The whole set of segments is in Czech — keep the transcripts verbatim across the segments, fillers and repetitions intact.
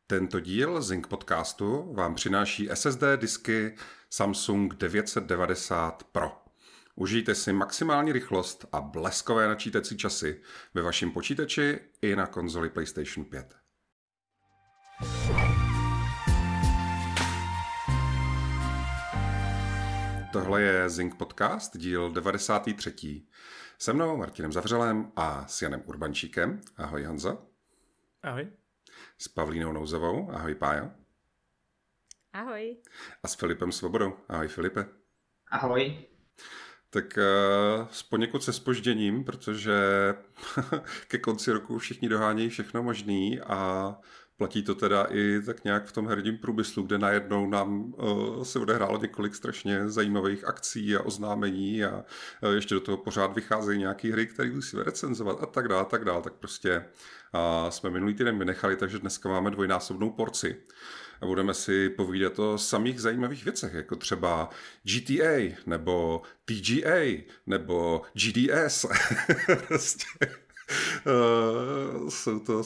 Tento díl Zing podcastu vám přináší S S D disky Samsung devět set devadesát Pro. Užijte si maximální rychlost a bleskové načítací časy ve vašem počítači i na konzoli PlayStation pět. Tohle je Zing podcast, díl devadesátý třetí. Se mnou Martinem Zavřelem a s Janem Urbančíkem. Ahoj Honzo. Ahoj. S Pavlínou Nouzovou. Ahoj Pájo. Ahoj. A s Filipem Svobodou. Ahoj Filipe. Ahoj. Tak uh, s poněkud se zpožděním, protože ke konci roku všichni dohánějí všechno možný a platí to teda i tak nějak v tom herním průmyslu, kde najednou nám uh, se odehrálo několik strašně zajímavých akcí a oznámení a uh, ještě do toho pořád vycházejí nějaké hry, které musíme recenzovat a tak dále, tak dále. Tak prostě uh, jsme minulý týden vynechali, takže dneska máme dvojnásobnou porci. A budeme si povídat o samých zajímavých věcech, jako třeba G T A, nebo T G A, nebo G D S. prostě, uh, jsou to...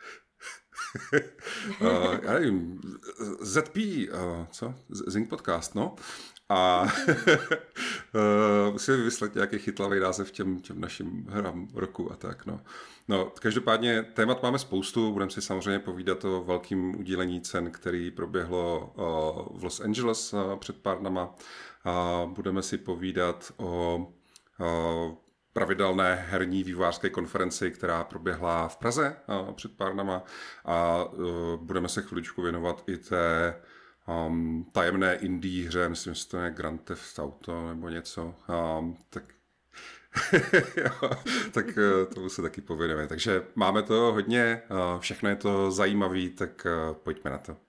uh, já nevím, Z P, uh, co? Zing podcast, no. A uh, musíme vymyslet nějaký chytlavý název těm, těm našim hrám roku a tak, no. No, každopádně témat máme spoustu, budeme si samozřejmě povídat o velkým udílení cen, který proběhlo uh, v Los Angeles uh, před pár dnama. A budeme si povídat o uh, pravidelné herní vývojářské konferenci, která proběhla v Praze uh, před pár dnama. A uh, budeme se chviličku věnovat i té um, tajemné indie hře, myslím, že to je Grand Theft Auto nebo něco. Um, tak jo, tak tomu se taky pověnujeme. Takže máme to hodně, všechno je to zajímavé, tak pojďme na to.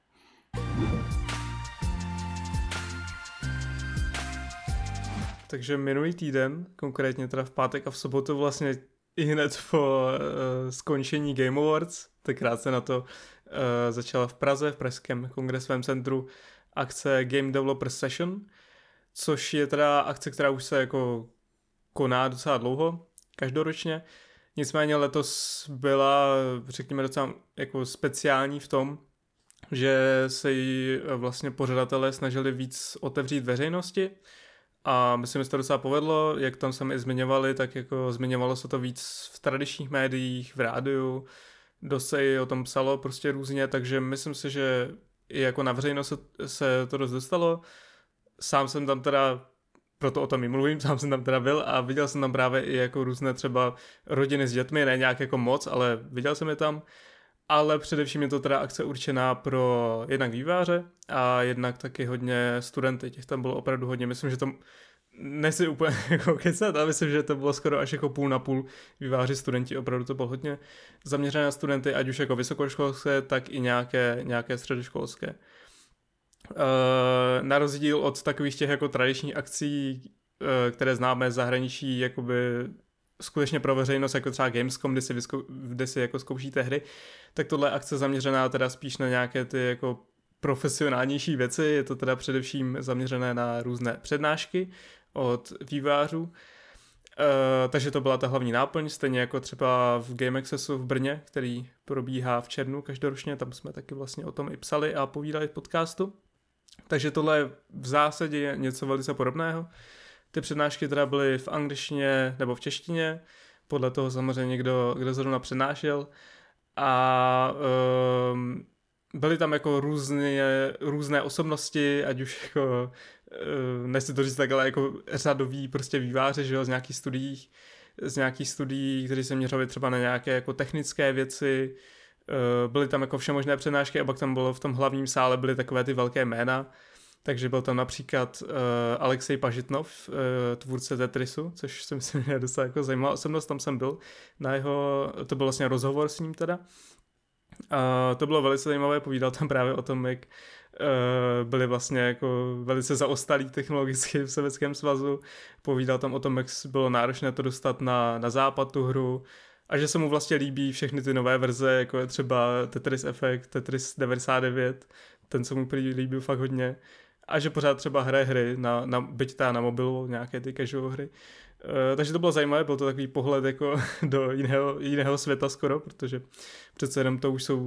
Takže minulý týden, konkrétně teda v pátek a v sobotu vlastně i hned po uh, skončení Game Awards, tenkrát se na to uh, začala v Praze, v Pražském kongresovém centru akce Game Developer Session, což je teda akce, která už se jako koná docela dlouho, každoročně. Nicméně letos byla, řekněme, docela jako speciální v tom, že se jí vlastně pořadatelé snažili víc otevřít veřejnosti a myslím, že se to docela povedlo, jak tam sami zmiňovali, tak jako zmiňovalo se to víc v tradičních médiích, v rádiu, dost se i o tom psalo prostě různě, takže myslím si, že i jako na veřejnost se, se to dost dostalo. Sám jsem tam teda proto o tom i mluvím, sám jsem tam teda byl a viděl jsem tam právě i jako různé třeba rodiny s dětmi, ne nějak jako moc, ale viděl jsem je tam. Ale především je to teda akce určená pro jednak vývojáře a jednak taky hodně studenty, těch tam bylo opravdu hodně. Myslím, že to nechci úplně jako kecat, ale myslím, že to bylo skoro až jako půl na půl vývojáři, studenti, opravdu to bylo hodně zaměřené na studenty, ať už jako vysokoškolské, tak i nějaké, nějaké středoškolské. Uh, na rozdíl od takových těch jako tradičních akcí, uh, které známe z zahraničí, jakoby skutečně pro veřejnost, jako třeba Gamescom, kde si, vyzkou, kde si jako zkoušíte hry, tak tohle je akce zaměřená teda spíš na nějaké ty jako profesionálnější věci, je to teda především zaměřené na různé přednášky od vývojářů. Uh, takže to byla ta hlavní náplň, stejně jako třeba v Game Accessu v Brně, který probíhá v červnu každoročně, tam jsme taky vlastně o tom i psali a povídali v podcastu. Takže tohle je v zásadě něco velice podobného. Ty přednášky teda byly v angličtině nebo v češtině, podle toho samozřejmě kdo, kdo zrovna přednášel. A um, byly tam jako různé, různé osobnosti, ať už jako, uh, nechci to říct tak, ale jako řadoví prostě vývojáři, že jo, z nějakých studií, z nějakých studií, kteří se měřili třeba na nějaké jako technické věci. Uh, byly tam jako všemožné přednášky a pak tam bylo v tom hlavním sále byly takové ty velké jména. Takže byl tam například uh, Alexej Pažitnov, uh, tvůrce Tetrisu, což si myslím, že je docela jako zajímavá osobnost, tam jsem byl na jeho, to byl vlastně rozhovor s ním teda. Uh, to bylo velice zajímavé, povídal tam právě o tom, jak uh, byli vlastně jako velice zaostalí technologicky v Sovětském svazu, povídal tam o tom, jak bylo náročné to dostat na, na západ tu hru, a že se mu vlastně líbí všechny ty nové verze, jako je třeba Tetris Effect, Tetris devadesát devět, ten se mu líbil fakt hodně. A že pořád třeba hraje hry, na, na, byť tá na mobilu, nějaké ty casual hry. E, takže to bylo zajímavé, byl to takový pohled jako do jiného, jiného světa skoro, protože přece jenom to už jsou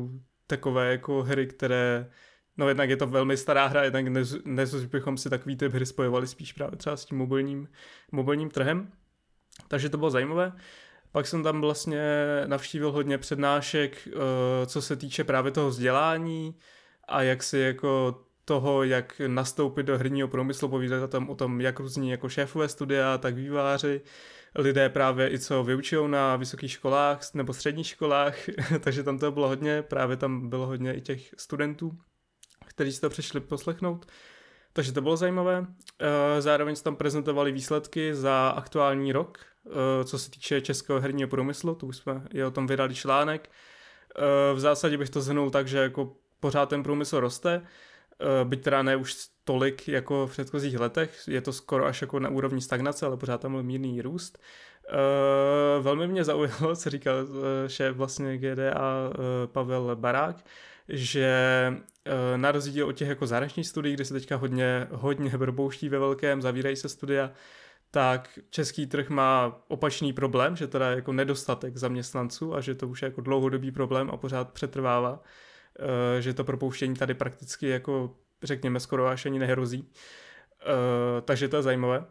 takové jako hry, které, no jednak je to velmi stará hra, jednak dnes bychom si takový typ hry spojovali spíš právě třeba s tím mobilním, mobilním trhem. Takže to bylo zajímavé. Pak jsem tam vlastně navštívil hodně přednášek, co se týče právě toho vzdělání a jak si jako toho, jak nastoupit do herního průmyslu, povídat tam o tom, jak různí jako šéfové studia, tak vývojáři, lidé právě i co vyučují na vysokých školách nebo středních školách, takže tam to bylo hodně, právě tam bylo hodně i těch studentů, kteří si to přišli poslechnout. Takže to bylo zajímavé. Zároveň se tam prezentovali výsledky za aktuální rok, co se týče českého herního průmyslu, to už jsme je o tom vydali článek. V zásadě bych to shrnul tak, že jako pořád ten průmysl roste, byť teda ne už tolik jako v předchozích letech, je to skoro až jako na úrovni stagnace, ale pořád tam byl mírný růst. Velmi mě zaujalo, co říkal šéf vlastně G D A Pavel Barák, že na rozdíl od těch jako zahraničních studií, kde se teďka hodně, hodně propouští ve velkém, zavírají se studia, tak český trh má opačný problém, že teda jako nedostatek zaměstnanců a že to už je jako dlouhodobý problém a pořád přetrvává, že to propouštění tady prakticky jako řekněme skoro až ani nehrozí. Takže to je zajímavé.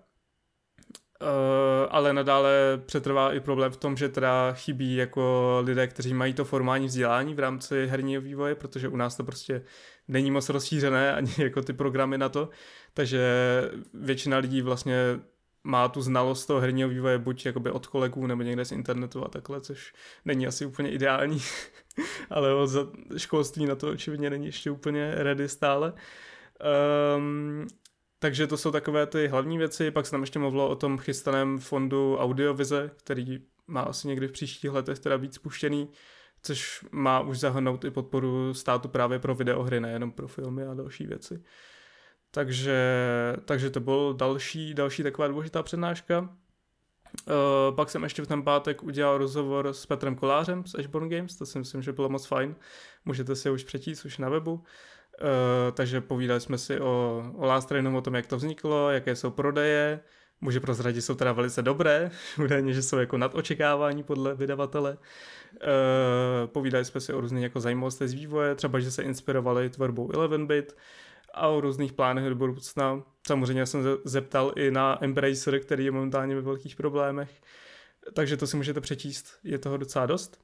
Ale nadále přetrvá i problém v tom, že teda chybí jako lidé, kteří mají to formální vzdělání v rámci herního vývoje, protože u nás to prostě není moc rozšířené ani jako ty programy na to, takže většina lidí vlastně má tu znalost toho herního vývoje buď jakoby od kolegů nebo někde z internetu a takhle, což není asi úplně ideální, ale od školství na to očividně není ještě úplně ready stále. Um, takže to jsou takové ty hlavní věci, pak se tam ještě mluvilo o tom chystaném fondu Audiovize, který má asi někdy v příštích letech teda být spuštěný, což má už zahrnout i podporu státu právě pro videohry, nejenom pro filmy a další věci. Takže, takže to byl další, další taková důležitá přednáška. Uh, pak jsem ještě v ten pátek udělal rozhovor s Petrem Kolářem z Ashborn Games, to si myslím, že bylo moc fajn. Můžete si ho už přečíst už na webu. Uh, takže povídali jsme si o, o Last Trainu, o tom, jak to vzniklo, jaké jsou prodeje. Může prozradit, jsou teda velice dobré, údajně, že jsou jako nad očekávání podle vydavatele. Uh, povídali jsme si o různých jako zajímavostech z vývoje, třeba, že se inspirovali tvorbou eleven bit a o různých plánech do budoucna. Samozřejmě jsem zeptal i na Embracer, který je momentálně ve velkých problémech, takže to si můžete přečíst, je toho docela dost.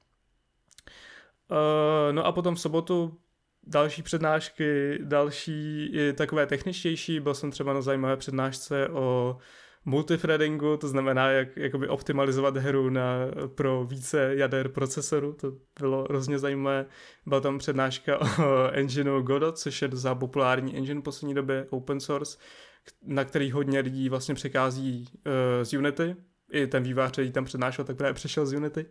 Uh, no a potom v sobotu další přednášky, další i takové techničtější, byl jsem třeba na zajímavé přednášce o multithreadingu, to znamená, jak jakoby optimalizovat hru na, pro více jader procesoru, to bylo hrozně zajímavé. Byla tam přednáška o engineu Godot, což je docela populární engine v poslední době, open source, na který hodně lidí vlastně překází uh, z Unity. I ten vývojář, který tam přednášel, tak právě přešel z Unity.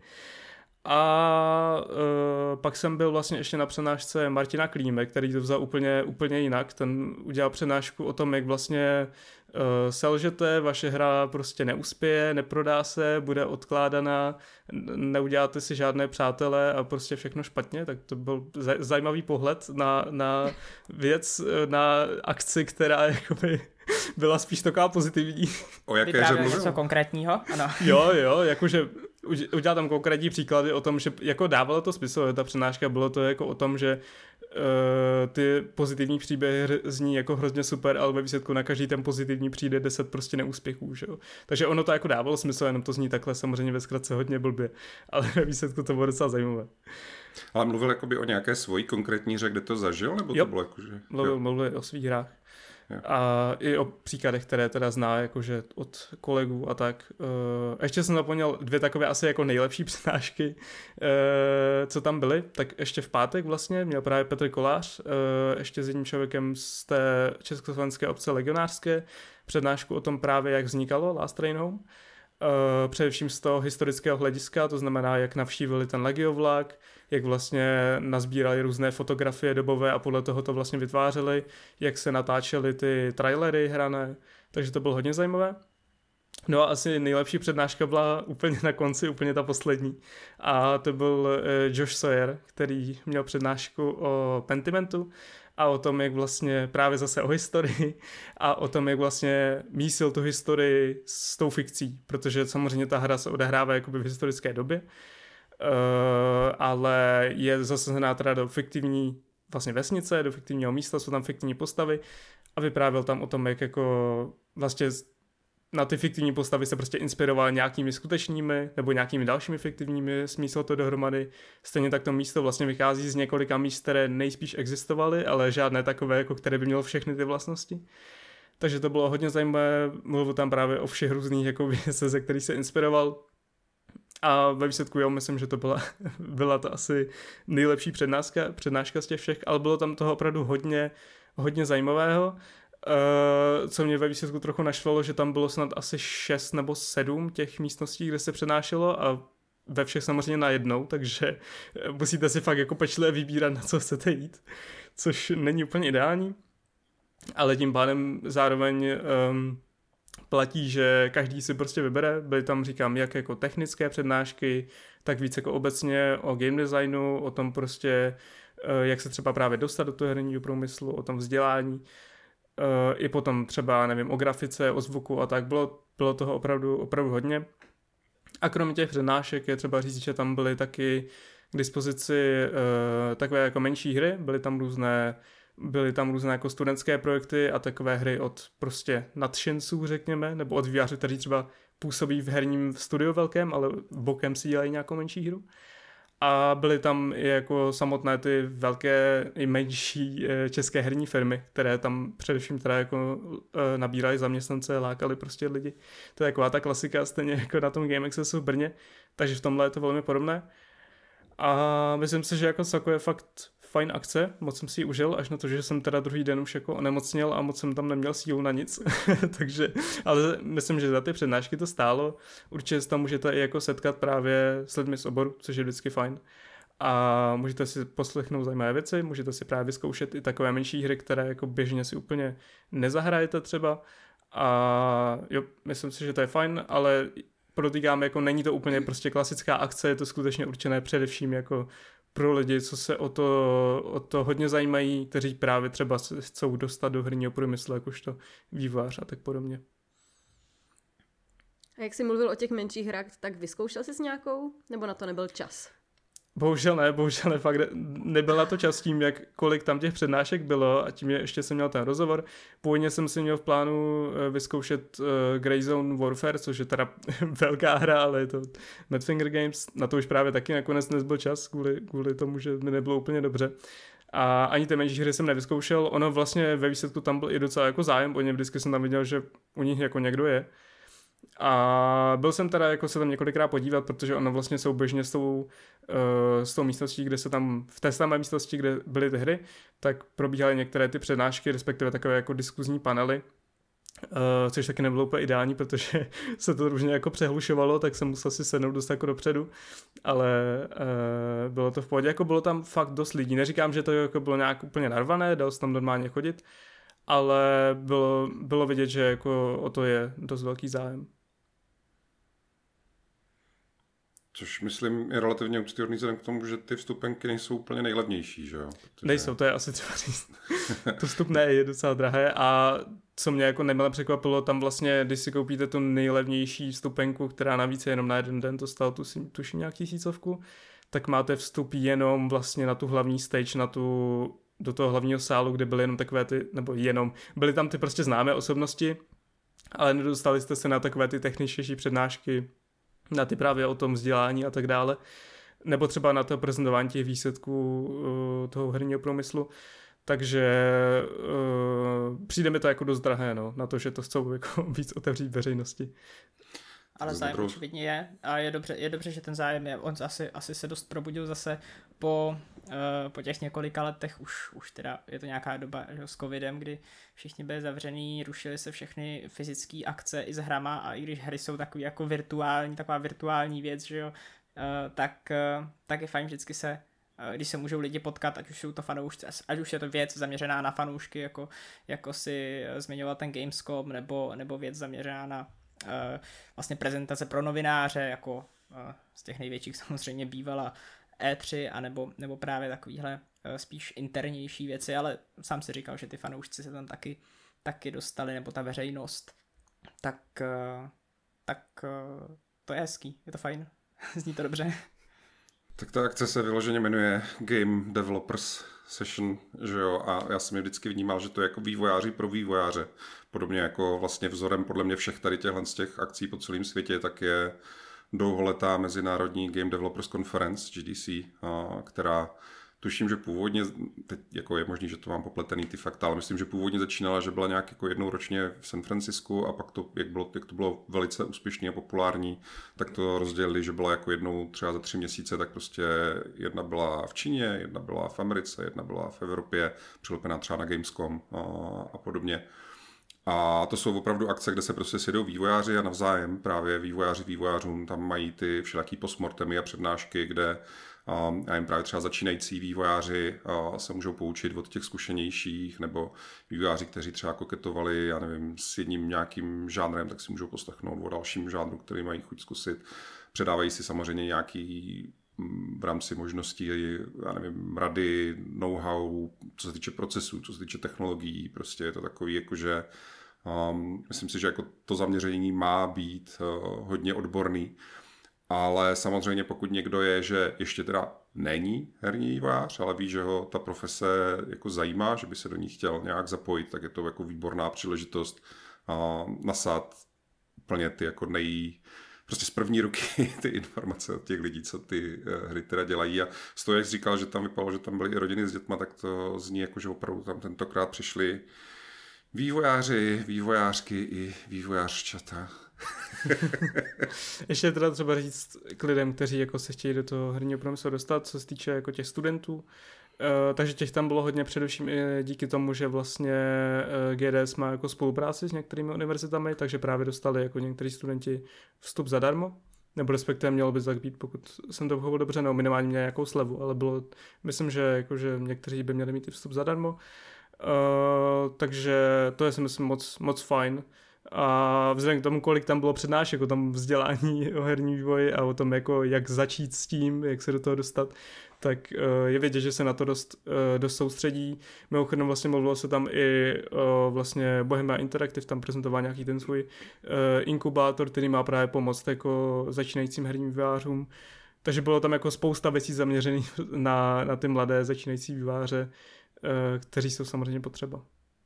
A uh, pak jsem byl vlastně ještě na přednášce Martina Klíme, který to vzal úplně, úplně jinak. Ten udělal přednášku o tom, jak vlastně uh, selžete, vaše hra prostě neuspěje, neprodá se, bude odkládaná, neuděláte si žádné přátele a prostě všechno špatně. Tak to byl zaj- zajímavý pohled na, na věc, na akci, která jakoby byla spíš taková pozitivní. O jaké hře mluvil? Něco konkrétního? Ano. Jo, jo, jakože udělal tam konkrétní příklady o tom, že jako dávalo to smysl, ta přednáška, bylo to jako o tom, že uh, ty pozitivní příběhy zní jako hrozně super, ale ve výsledku na každý ten pozitivní přijde deset prostě neúspěchů, že jo. Takže ono to jako dávalo smysl, jenom to zní takhle samozřejmě ve zkratce hodně blbě, ale ve výsledku to bylo docela zajímavé. Ale mluvil jakoby o nějaké svojí konkrétní hře, kde to zažil, nebo jo. to bylo jakože... Mluvil, mluvil o svých hrách. A i o příkladech, které teda zná jakože od kolegů a tak. Ještě jsem zapomněl dvě takové asi jako nejlepší přednášky, co tam byly. Tak ještě v pátek vlastně měl právě Petr Kolář, ještě s jedním člověkem z té československé obce legionářské, přednášku o tom právě, jak vznikalo Last Train Home. Především z toho historického hlediska, to znamená, jak navštívili ten legiovlak, jak vlastně nazbírali různé fotografie dobové a podle toho to vlastně vytvářeli, jak se natáčely ty trailery hrané, takže to bylo hodně zajímavé. No a asi nejlepší přednáška byla úplně na konci, úplně ta poslední. A to byl Josh Sawyer, který měl přednášku o Pentimentu a o tom, jak vlastně právě zase o historii a o tom, jak vlastně mísil tu historii s tou fikcí, protože samozřejmě ta hra se odehrává jakoby v historické době. ale je zasazená teda do fiktivní vlastně vesnice, do fiktivního místa, jsou tam fiktivní postavy a vyprávěl tam o tom, jak jako vlastně na ty fiktivní postavy se prostě inspiroval nějakými skutečnými nebo nějakými dalšími fiktivními, smíslo to dohromady. Stejně tak to místo vlastně vychází z několika míst, které nejspíš existovaly, ale žádné takové, jako které by mělo všechny ty vlastnosti. Takže to bylo hodně zajímavé, mluvil tam právě o všech různých jako věcech, ze kterých se inspiroval. A ve výsledku já myslím, že to byla, byla to asi nejlepší přednáška, přednáška z těch všech, ale bylo tam toho opravdu hodně, hodně zajímavého. Uh, co mě ve výsledku trochu naštvalo, že tam bylo snad asi šest nebo sedm těch místností, kde se přenášelo a ve všech samozřejmě najednou, takže musíte si fakt jako pečlivě vybírat, na co chcete jít, což není úplně ideální, ale tím pádem zároveň um, platí, že každý si prostě vybere, byly tam, říkám, jak jako technické přednášky, tak víc jako obecně o game designu, o tom prostě, uh, jak se třeba právě dostat do toho herního průmyslu, o tom vzdělání, Uh, i potom třeba, nevím, o grafice, o zvuku a tak, bylo, bylo toho opravdu, opravdu hodně. A kromě těch přednášek je třeba říct, že tam byly taky k dispozici uh, takové jako menší hry, byly tam různé, byly tam různé jako studentské projekty a takové hry od prostě nadšenců, řekněme, nebo od vývojářů, kteří třeba působí v herním studiu velkém, ale bokem si dělají nějakou menší hru. A byly tam i jako samotné ty velké i menší české herní firmy, které tam především teda jako nabíraly zaměstnance, lákali prostě lidi. To je taková ta klasika, stejně jako na tom Game Accessu v Brně, takže v tomhle je to velmi podobné. A myslím si, že jako celkově je fakt fajn akce, moc jsem si ji užil, až na to, že jsem teda druhý den už jako onemocněl a moc jsem tam neměl sílu na nic, takže, ale myslím, že za ty přednášky to stálo, určitě se tam můžete i jako setkat právě s lidmi z oboru, což je vždycky fajn a můžete si poslechnout zajímavé věci, můžete si právě vyzkoušet i takové menší hry, které jako běžně si úplně nezahrajete třeba a jo, myslím si, že to je fajn, ale podotýkám, jako není to úplně prostě klasická akce, je to skutečně určené především jako pro lidi, co se o to, o to hodně zajímají, kteří právě třeba se chcou dostat do herního průmyslu, jakožto vývojář a tak podobně. A jak jsi mluvil o těch menších hrách, tak vyzkoušel jsi s nějakou? Nebo na to nebyl čas? Bohužel ne, bohužel ne, fakt nebyl na to čas tím, jak kolik tam těch přednášek bylo a tím ještě jsem měl ten rozhovor. Původně jsem si měl v plánu vyzkoušet uh, Greyzone Warfare, což je teda velká hra, ale je to Madfinger Games, na to už právě taky nakonec nezbyl čas, kvůli, kvůli tomu, že mi nebylo úplně dobře. A ani ty menší hry jsem nevyzkoušel, ono vlastně ve výsledku tam byl i docela jako zájem, o ně vždycky jsem tam viděl, že u nich jako někdo je. A byl jsem teda jako se tam několikrát podívat, protože ono vlastně souběžně s tou, uh, s tou místností, kde se tam, v té samé místnosti, kde byly ty hry, tak probíhaly některé ty přednášky, respektive takové jako diskuzní panely, uh, což taky nebylo úplně ideální, protože se to různě jako přehlušovalo, tak jsem musel si sednout dost jako dopředu, ale uh, bylo to v pohodě, jako bylo tam fakt dost lidí, neříkám, že to jako bylo nějak úplně narvané, dal se tam normálně chodit, ale bylo, bylo vidět, že jako o to je dost velký zájem. Což myslím je relativně úctyhodný vzhledem k tomu, že ty vstupenky nejsou úplně nejlevnější, že jo? Protože... Nejsou, to je asi třeba říct. To vstupné je docela drahé a co mě jako nemile překvapilo, tam vlastně, když si koupíte tu nejlevnější vstupenku, která navíc je jenom na jeden den, to stalo tuším, tuším nějak tisícovku, tak máte vstup jenom vlastně na tu hlavní stage, na tu, do toho hlavního sálu, kde byly jenom takové ty, nebo jenom, byly tam ty prostě známé osobnosti, ale nedostali jste se na takové ty techničtější přednášky, na ty právě o tom vzdělání a tak dále, nebo třeba na to prezentování těch výsledků uh, toho herního průmyslu, takže uh, přijde mi to jako dost drahé, no, na to, že to chcou jako víc otevřít veřejnosti. Ale zájem očividně je a je dobře, je dobře, že ten zájem je, on asi, asi se dost probudil zase po, uh, po těch několika letech, už, už teda je to nějaká doba, že, s covidem, kdy všichni byli zavřený, rušily se všechny fyzické akce i s hrama a i když hry jsou takový jako virtuální, taková virtuální věc, že jo, uh, tak, uh, tak je fajn vždycky se, uh, když se můžou lidi potkat, ať už jsou to fanoušci, ať už je to věc zaměřená na fanoušky, jako, jako si zmiňoval ten Gamescom, nebo, nebo věc zaměřená na Uh, vlastně prezentace pro novináře, jako uh, z těch největších samozřejmě bývala E tři, anebo, nebo právě takovýhle uh, spíš internější věci, ale sám si říkal, že ty fanoušci se tam taky, taky dostali, nebo ta veřejnost, tak, uh, tak uh, to je hezký, je to fajn, zní to dobře. Tak ta akce se vyloženě jmenuje Game Developers Session, že jo, a já jsem je vždycky vnímal, že to je jako vývojáři pro vývojáře. Podobně jako vlastně vzorem podle mě všech tady těchhle z těch akcí po celém světě, tak je dlouholetá mezinárodní Game Developers Conference, G D C, která tuším, že původně, teď jako je možný, že to mám popletený ty fakta, ale myslím, že původně začínala, že byla nějak jako jednou ročně v San Francisku a pak to, jak, bylo, jak to bylo velice úspěšný a populární, tak to rozdělili, že byla jako jednou třeba za tři měsíce, tak prostě jedna byla v Číně, jedna byla v Americe, jedna byla v Evropě, přilepená třeba na Gamescom a, a podobně. A to jsou opravdu akce, kde se prostě sjedou vývojáři a navzájem právě vývojáři vývojářům tam mají ty všelijaký postmortemy a přednášky, kde Um, a jim právě třeba začínající vývojáři uh, se můžou poučit od těch zkušenějších, nebo vývojáři, kteří třeba koketovali, já nevím, s jedním nějakým žánrem, tak si můžou poslechnout o dalším žánru, který mají chuť zkusit. Předávají si samozřejmě nějaký v rámci možností, já nevím, rady, know-how, co se týče procesů, co se týče technologií, prostě je to takový, jakože um, myslím si, že jako to zaměření má být uh, hodně odborný. Ale samozřejmě pokud někdo je, že ještě teda není herní vývojář, ale ví, že ho ta profese jako zajímá, že by se do ní chtěl nějak zapojit, tak je to jako výborná příležitost uh, nasát úplně ty jako nej... prostě z první ruky ty informace od těch lidí, co ty uh, hry teda dělají. A z toho, jak jsi říkal, že tam vypadalo, že tam byly i rodiny s dětma, tak to zní jako, že opravdu tam tentokrát přišli vývojáři, vývojářky i vývojářčata. Ještě teda třeba říct k lidem, kteří jako se chtějí do toho herního průmyslu dostat, co se týče jako těch studentů. Uh, takže těch tam bylo hodně především i díky tomu, že vlastně uh, G D S má jako spolupráci s některými univerzitami, takže právě dostali jako někteří studenti vstup zadarmo, nebo respektive mělo by tak být, pokud jsem to pochopil dobře, no minimálně měl nějakou slevu, ale bylo, myslím, že, jako, že někteří by měli mít i vstup zadarmo. Uh, takže to je si myslím moc, moc fajn. A vzhledem k tomu, kolik tam bylo přednášek o tom vzdělání, o herní vývoji a o tom, jako, jak začít s tím, jak se do toho dostat, tak uh, je vidět, že se na to dost, uh, dost soustředí. Mimochodem vlastně mluvilo se tam i uh, vlastně Bohemia Interactive, tam prezentoval nějaký ten svůj uh, inkubátor, který má právě pomoct jako začínajícím herním vývojářům. Takže bylo tam jako spousta věcí zaměřených na, na ty mladé začínající vývojáře, uh, kteří jsou samozřejmě potřeba.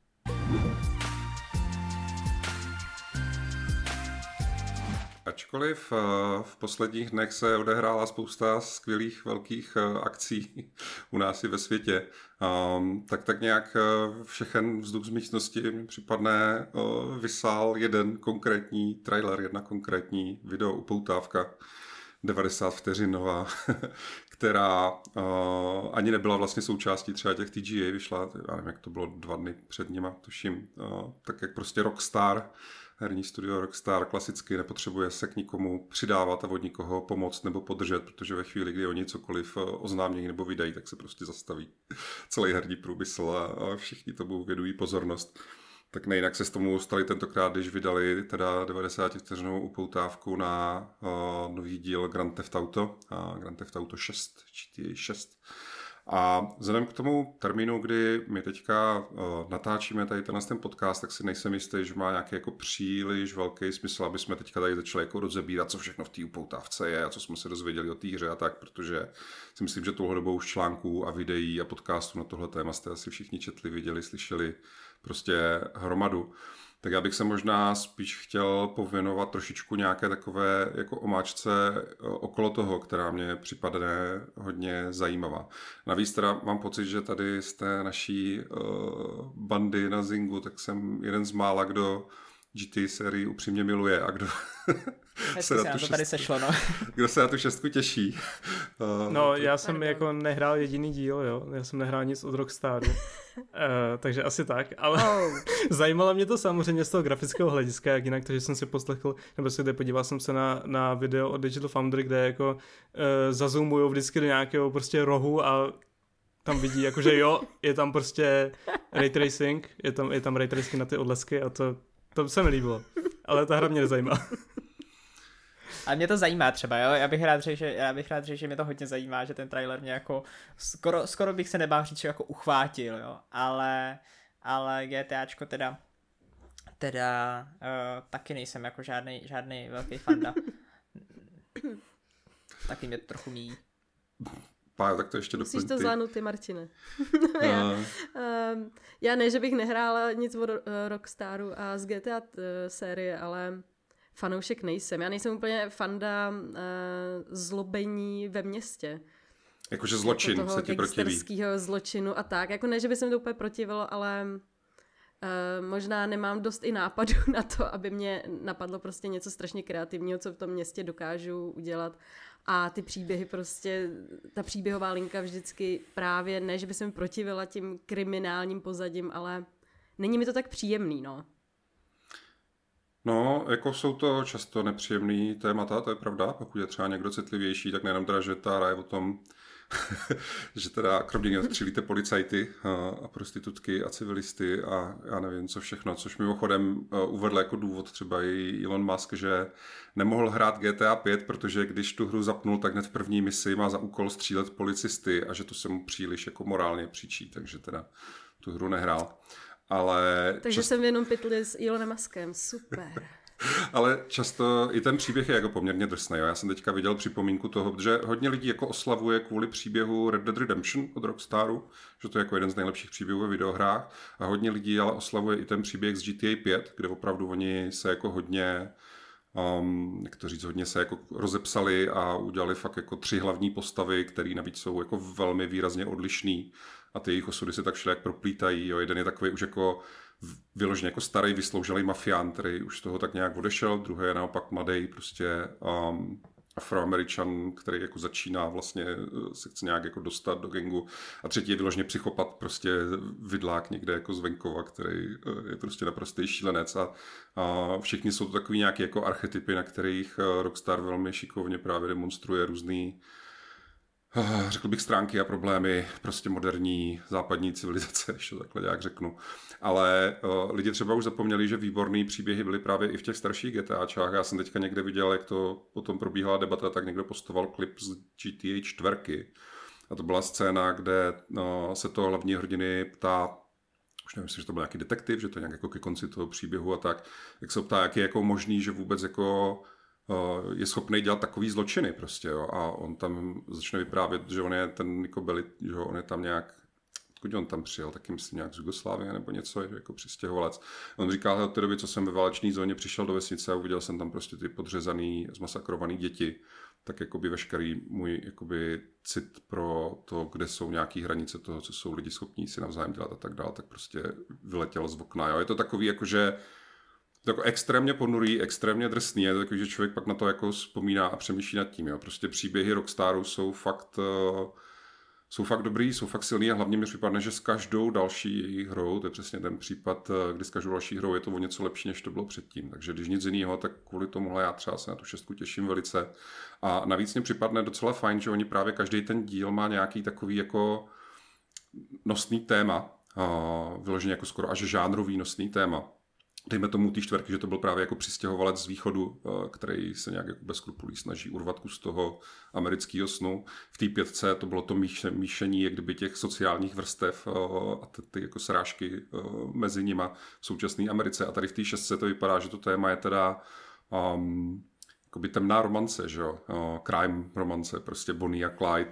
Ačkoliv v posledních dnech se odehrála spousta skvělých velkých akcí u nás i ve světě, tak tak nějak všechen vzduch z místnosti mi připadne vysál jeden konkrétní trailer, jedna konkrétní video upoutávka, devadesát vteřinová, která ani nebyla vlastně součástí třeba těch T G A, vyšla, já nevím, jak to bylo dva dny před nima, tuším, tak jak prostě Rockstar, herní studio Rockstar klasicky nepotřebuje se k nikomu přidávat a od nikoho pomoct nebo podržet, protože ve chvíli, kdy oni cokoliv oznámějí nebo vydají, tak se prostě zastaví celý herní průmysl a všichni tomu věnují pozornost. Tak nejinak se s tomu stali tentokrát, když vydali teda devadesátivteřinovou upoutávku na uh, nový díl Grand Theft Auto, uh, Grand Theft Auto šest, G T A šest. A vzhledem k tomu termínu, kdy my teďka uh, natáčíme tady tenhle ten podcast, tak si nejsem jistý, že má nějaký jako příliš velký smysl, aby jsme teďka tady začali jako rozebírat, co všechno v té upoutávce je a co jsme se dozvěděli o té hře a tak, protože si myslím, že touhle dobou už článků a videí a podcastů na tohle téma jste asi všichni četli, viděli, slyšeli prostě hromadu. Tak já bych se možná spíš chtěl pověnovat trošičku nějaké takové jako omáčce okolo toho, která mě připadne hodně zajímavá. Navíc teda mám pocit, že tady z té naší uh, bandy na Zingu, tak jsem jeden z mála, kdo G T A sérii upřímně miluje a kdo se na, tu to tady šestku, sešlo, no. kdo se na tu šestku těší. Uh, no, já jsem jako nehrál jediný díl, jo. Já jsem nehrál nic od Rockstaru. uh, takže asi tak, ale oh. zajímalo mě to samozřejmě z toho grafického hlediska, jak jinak, takže jsem si poslechl, nebo si kde podíval jsem se na, na video od Digital Foundry, kde jako uh, zazoomujou vždycky do nějakého prostě rohu a tam vidí, jakože jo, je tam prostě ray tracing, je tam, je tam ray tracing na ty odlesky a to, to se mi líbilo. Ale ta hra mě nezajímá. Ale mě to zajímá třeba, jo, já bych rád řekl, že, já bych rád řekl, že mě to hodně zajímá, že ten trailer mě jako, skoro, skoro bych se nebál říct, že jako uchvátil, jo, ale, ale GTAčko teda, teda uh, taky nejsem jako žádný, žádný velký fanda. Taky mě to trochu míjí. Pá, tak to ještě Musíš doplň to ty. zvládnout ty, Martine. já, um, já ne, že bych nehrála nic od uh, Rockstaru a z G T A uh, série, ale fanoušek nejsem. Já nejsem úplně fanda uh, zlobení ve městě. Jakože zločin jako se ti protiví. gangsterského zločinu a tak. Jako ne, že by se mi to úplně protivilo, ale uh, možná nemám dost i nápadů na to, aby mě napadlo prostě něco strašně kreativního, co v tom městě dokážu udělat. A ty příběhy prostě, ta příběhová linka vždycky právě, ne, že by se mi protivila tím kriminálním pozadím, ale není mi to tak příjemný, no. No, jako jsou to často nepříjemný témata, to je pravda. Pokud je třeba někdo citlivější, tak nejenom teda, že ta hra je o tom, že teda kromě něj střílíte policajty a, a prostitutky a civilisty a já nevím co všechno, což mimochodem uvedl jako důvod třeba i Elon Musk, že nemohl hrát G T A pět, protože když tu hru zapnul, tak hned v první misi má za úkol střílet policisty a že to se mu příliš jako morálně příčí, takže teda tu hru nehrál. Ale takže čas... jsem jenom pytli s Elonem Muskem, super. Ale často i ten příběh je jako poměrně drsný. Já jsem teďka viděl připomínku toho, že hodně lidí jako oslavuje kvůli příběhu Red Dead Redemption od Rockstaru, že to je jako jeden z nejlepších příběhů ve videohrách. A hodně lidí ale oslavuje i ten příběh z G T A pět, kde opravdu oni se jako hodně, um, jak to říct, hodně se jako rozepsali a udělali fakt jako tři hlavní postavy, které navíc jsou jako velmi výrazně odlišný. A ty jejich osudy se tak všelijak proplítají. Jo. Jeden je takový už jako vyloženě jako starý, vysloužilý mafián, který už z toho tak nějak odešel, druhý je naopak mladý prostě um, Afroameričan, který jako začíná vlastně se chce nějak jako dostat do gangu a třetí je vyloženě psychopat, prostě vidlák někde jako z venkova, který je prostě naprostý šílenec a, a všichni jsou to takový nějaký jako archetypy, na kterých Rockstar velmi šikovně právě demonstruje různý řekl bych stránky a problémy prostě moderní západní civilizace, když to takhle nějak řeknu. Ale uh, lidi třeba už zapomněli, že výborný příběhy byly právě i v těch starších GTAčách. Já jsem teďka někde viděl, jak to potom probíhala debata, tak někdo postoval klip z G T A čtyři. A to byla scéna, kde uh, se to hlavní hrdiny ptá, už nevím, že to byl nějaký detektiv, že to je nějak jako ke konci toho příběhu a tak, jak se ptá, jak je jako možný, že vůbec jako je schopný dělat takový zločiny prostě, jo, a on tam začne vyprávět, že on je ten jako byli, že on je tam nějak, odkud on tam přijel, taky myslím nějak z Jugoslávie nebo něco, jako přistěhovalec. On říkal, od té doby, co jsem ve válečné zóně přišel do vesnice a uviděl jsem tam prostě ty podřezaný, zmasakrovaný děti, tak jakoby veškerý můj jakoby cit pro to, kde jsou nějaký hranice toho, co jsou lidi schopní si navzájem dělat a tak dále, tak prostě vyletěl z okna, jo. Je to takový jakože jako extrémně ponurý, extrémně drsný, je to takový, že člověk pak na to jako vzpomíná a přemýšlí nad tím. Jo. Prostě příběhy Rockstaru jsou fakt, uh, jsou fakt dobrý, jsou fakt silný a hlavně mi připadne, že s každou další jejich hrou, to je přesně ten případ, kdy s každou další hrou je to o něco lepší, než to bylo předtím. Takže když nic jiného, tak kvůli tomuhle já třeba se na tu šestku těším velice. A navíc mě připadne docela fajn, že oni právě každý ten díl má nějaký takový jako nosný téma, uh, vyloženě jako skoro až žánrový nosný téma. Dejme tomu té čtvrky, že to byl právě jako přistěhovalec z východu, který se nějak jako bez skrupulí snaží urvat kus toho amerického snu. V té pětce to bylo to míšení jak kdyby těch sociálních vrstev a ty, ty jako srážky mezi nima v současné Americe. A tady v té šestce to vypadá, že to téma je teda um, jakoby temná romance, že jo? Crime romance, prostě Bonnie a Clyde,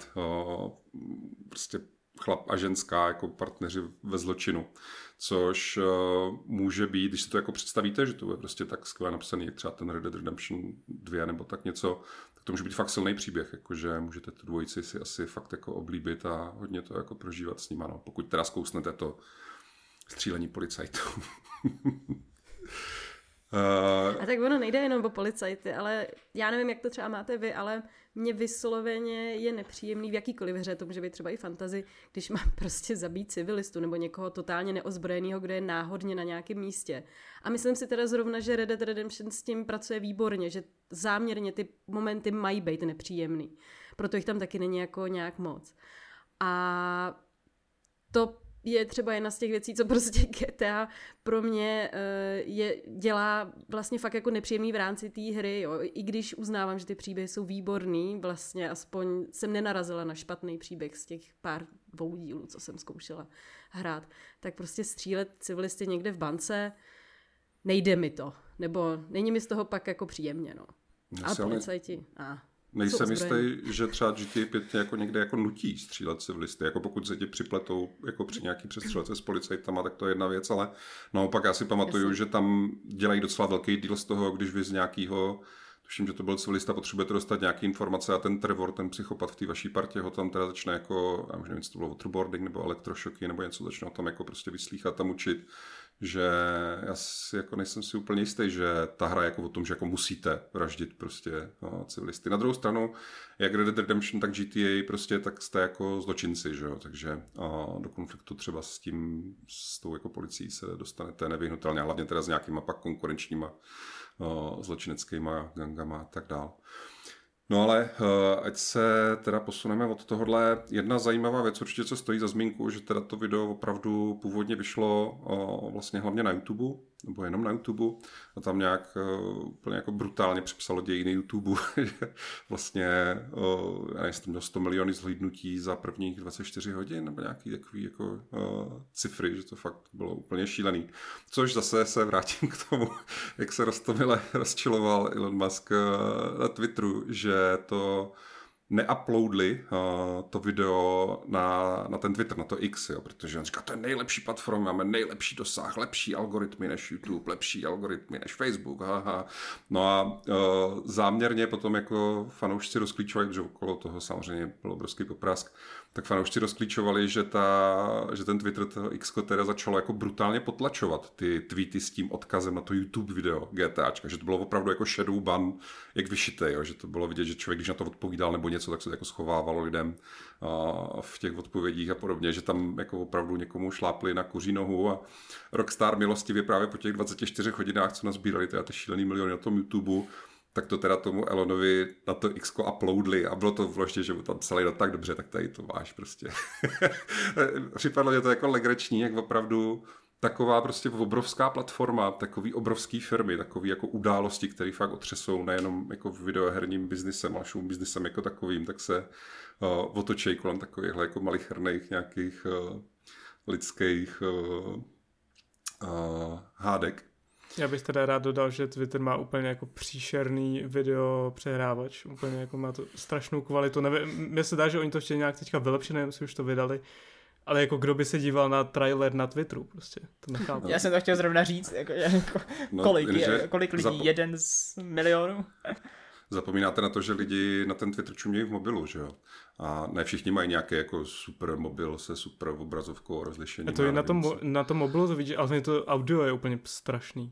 prostě chlap a ženská jako partneři ve zločinu. Což uh, může být, když si to jako představíte, že to je prostě tak skvěle napsaný, jak třeba ten Red Dead Redemption dva nebo tak něco, tak to může být fakt silný příběh, jakože můžete tu dvojici si asi fakt jako oblíbit a hodně to jako prožívat s nima, no, pokud teda zkousnete to střílení policajtů. Uh, a tak ono nejde jenom o policajty, ale já nevím, jak to třeba máte vy, ale mně vysloveně je nepříjemný v jakýkoliv hře, to může být třeba i fantasy, když mám prostě zabít civilistu nebo někoho totálně neozbrojeného, kdo je náhodně na nějakém místě. A myslím si teda zrovna, že Red Dead Redemption s tím pracuje výborně, že záměrně ty momenty mají být nepříjemný. Proto jich tam taky není jako nějak moc. A to je třeba jedna z těch věcí, co prostě G T A pro mě uh, je, dělá vlastně fakt jako nepříjemný v rámci té hry, jo. I když uznávám, že ty příběhy jsou výborný, vlastně aspoň jsem nenarazila na špatný příběh z těch pár dvou dílů, co jsem zkoušela hrát, tak prostě střílet civilisty někde v bance, nejde mi to, nebo není mi z toho pak jako příjemně, no. A policajti, a... nejsem jistý, že třeba G T A pět jako někde jako nutí střílet civilisty, jako pokud se ti připletou jako při nějaký přestřelce s policajtama, tak to je jedna věc, ale naopak já si pamatuju, Jasně. že tam dělají docela velký deal z toho, když vy z nějakého, tuším, že to byl civilista, potřebujete dostat nějaké informace a ten Trevor, ten psychopat v té vaší partě ho tam teda začne jako, já už nevím, jestli to bylo waterboarding nebo elektrošoky nebo něco, začne ho tam jako prostě vyslýchat, tam učit, že já si jako nejsem si úplně jistý, že ta hra je jako o tom, že jako musíte vraždit prostě no, civilisty. Na druhou stranu, jak Red Dead Redemption, tak G T A prostě tak jste jako zločinci, že jo, takže a do konfliktu třeba s tím, s tou jako policií se dostanete nevyhnutelně, hlavně teda s nějakýma pak konkurenčníma o, zločineckýma gangama a tak dál. No ale ať se teda posuneme od tohohle. Jedna zajímavá věc určitě, co stojí za zmínku, že teda to video opravdu původně vyšlo vlastně hlavně na YouTube, nebo jenom na YouTube a tam nějak úplně jako brutálně přepsalo dějiny YouTube, že vlastně já nevím, měl sto miliony zhlídnutí za prvních dvacet čtyři hodin, nebo nějaký takový jako cifry, že to fakt bylo úplně šílený. Což zase se vrátím k tomu, jak se roztomile rozčiloval Elon Musk na Twitteru, že to neuploadli uh, to video na, na ten Twitter, na to X, jo, protože on říká, to je nejlepší platforma, máme nejlepší dosah, lepší algoritmy než YouTube, lepší algoritmy než Facebook, aha. No a uh, záměrně potom jako fanoušci rozklíčovali, protože okolo toho samozřejmě byl obrovský poprask, tak fanoušci rozklíčovali, že, ta, že ten Twitter toho X teda začalo jako brutálně potlačovat ty tweety s tím odkazem na to YouTube video GTAčka, že to bylo opravdu jako shadow ban, jak vyšité, jo, že to bylo vidět, že člověk, když na to odpovídal nebo něco, tak se to jako schovávalo lidem a v těch odpovědích a podobně, že tam jako opravdu někomu šlápli na kuří nohu a Rockstar milostivě právě po těch dvaceti čtyřech hodinách, co nazbírali teda ty šílený miliony na tom YouTube, tak to teda tomu Elonovi na to X-ko uploadli a bylo to vlastně, že mu tam psali, no tak dobře, tak tady to máš prostě. Připadlo mě to jako legrační, jak opravdu taková prostě obrovská platforma, takový obrovský firmy, takový jako události, které fakt otřesou nejenom jako videoherním biznisem, ale show biznisem jako takovým, tak se uh, otočej kolem takovýchhle jako malicherných nějakých uh, lidských uh, uh, hádek. Já bych teda rád dodal, že Twitter má úplně jako příšerný video přehrávač, úplně jako má to strašnou kvalitu. Nevím, mně se dá, že oni to chtějí nějak teďka vylepšit, nevím, si už to vydali, ale jako kdo by se díval na trailer na Twitteru prostě, to nechápu. Já jsem to chtěl zrovna říct, jako, jako, no, kolik, je, kolik lidí, zapo- jeden z milionů? Zapomínáte na to, že lidi na ten Twitter čumějí v mobilu, že jo? A ne všichni mají nějaký jako super mobil se super obrazovkou a rozlišením. A to je na tom, na tom mobilu to vidí, ale to audio je úplně strašný.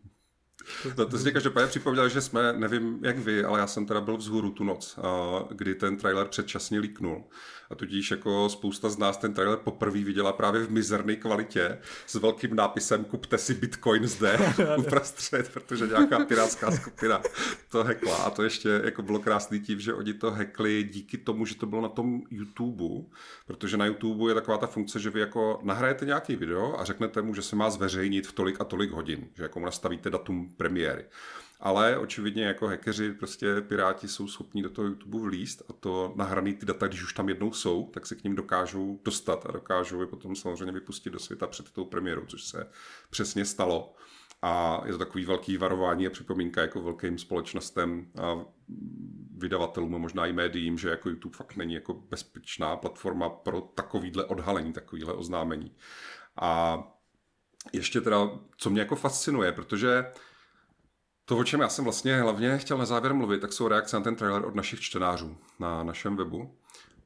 No to si každopádně připomněl, že jsme, nevím jak vy, ale já jsem teda byl vzhůru tu noc, kdy ten trailer předčasně líknul. A tudíž jako spousta z nás ten trailer poprvé viděla právě v mizerné kvalitě s velkým nápisem kupte si Bitcoin zde uprostřed, protože nějaká pirátská skupina to hackla. A to ještě jako bylo krásný tím, že oni to hackli díky tomu, že to bylo na tom YouTube, protože na YouTube je taková ta funkce, že vy jako nahrajete nějaký video a řeknete mu, že se má zveřejnit v tolik a tolik hodin, že jako mu nastavíte datum premiéry. Ale očividně jako hackeři, prostě piráti jsou schopní do toho YouTube vlízt a to nahraný ty data, když už tam jednou jsou, tak se k ním dokážou dostat a dokážou je potom samozřejmě vypustit do světa před tou premiérou, což se přesně stalo. A je to takový velký varování a připomínka jako velkým společnostem a vydavatelům a možná i médiím, že jako YouTube fakt není jako bezpečná platforma pro takovýhle odhalení, takovýhle oznámení. A ještě teda, co mě jako fascinuje, protože to, o čem já jsem vlastně hlavně chtěl na závěr mluvit, tak jsou reakce na ten trailer od našich čtenářů na našem webu.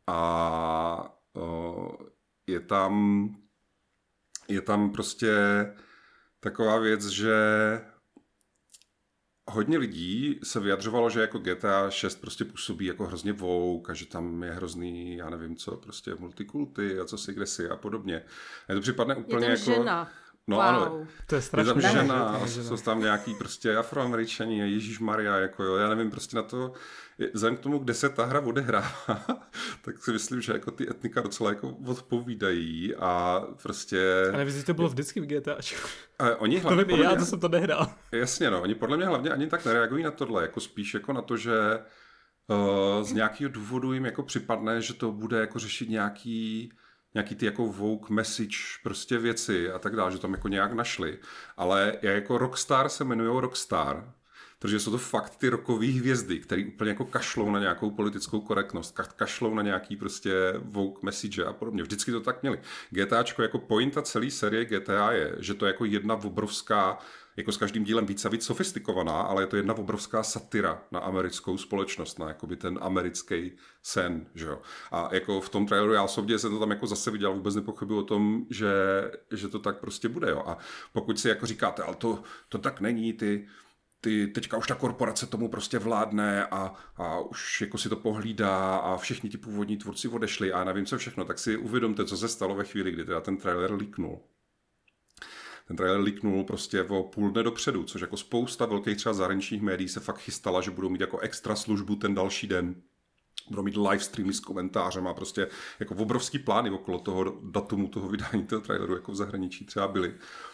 A o, je tam je tam prostě taková věc, že hodně lidí se vyjadřovalo, že jako G T A šest prostě působí jako hrozně woke a že tam je hrozný, já nevím co, prostě multikulty a co si kdesi a podobně. A to připadne úplně je tam jako... žena. No wow. ano, to je strašně. Je tam žena, jsou tam nějaký prostě Afroameričani a Ježíšmarja, jako jo, já nevím prostě na to, vzhledem k tomu, kde se ta hra odehrává, tak si myslím, že jako ty etnika docela jako odpovídají a prostě... A nevíš, že to bylo vždycky v GTAčku. A oni hlavně... To já, to jsem to nehrál. Jasně, no, oni podle mě hlavně ani tak nereagují na tohle, jako spíš jako na to, že uh, z nějakého důvodu jim jako připadne, že to bude jako řešit nějaký... nějaký ty jako woke message prostě věci a tak dále, že tam jako nějak našli. Ale já jako Rockstar se jmenujou Rockstar, protože jsou to fakt ty rockové hvězdy, které úplně jako kašlou na nějakou politickou korektnost, kašlou na nějaký prostě woke message a podobně. Vždycky to tak měli. GTAčko jako pointa celé série G T A je, že to je jako jedna obrovská, jako s každým dílem víc a víc sofistikovaná, ale je to jedna obrovská satira na americkou společnost, na jakoby ten americký sen, že jo. A jako v tom traileru já osobně jsem to tam jako zase viděl, vůbec nepochybuji o tom, že, že to tak prostě bude, jo. A pokud si jako říkáte, ale to, to tak není, ty Ty, teďka už ta korporace tomu prostě vládne a, a už jako si to pohlídá a všichni ti původní tvůrci odešli a nevím co všechno, tak si uvědomte, co se stalo ve chvíli, kdy teda ten trailer líknul. Ten trailer líknul prostě o půl dne dopředu, což jako spousta velkých třeba zahraničních médií se fakt chystala, že budou mít jako extra službu ten další den. Budou mít live streamy s komentářem a prostě jako obrovský plány okolo toho datumu toho vydání toho traileru jako v zahraničí třeba byly.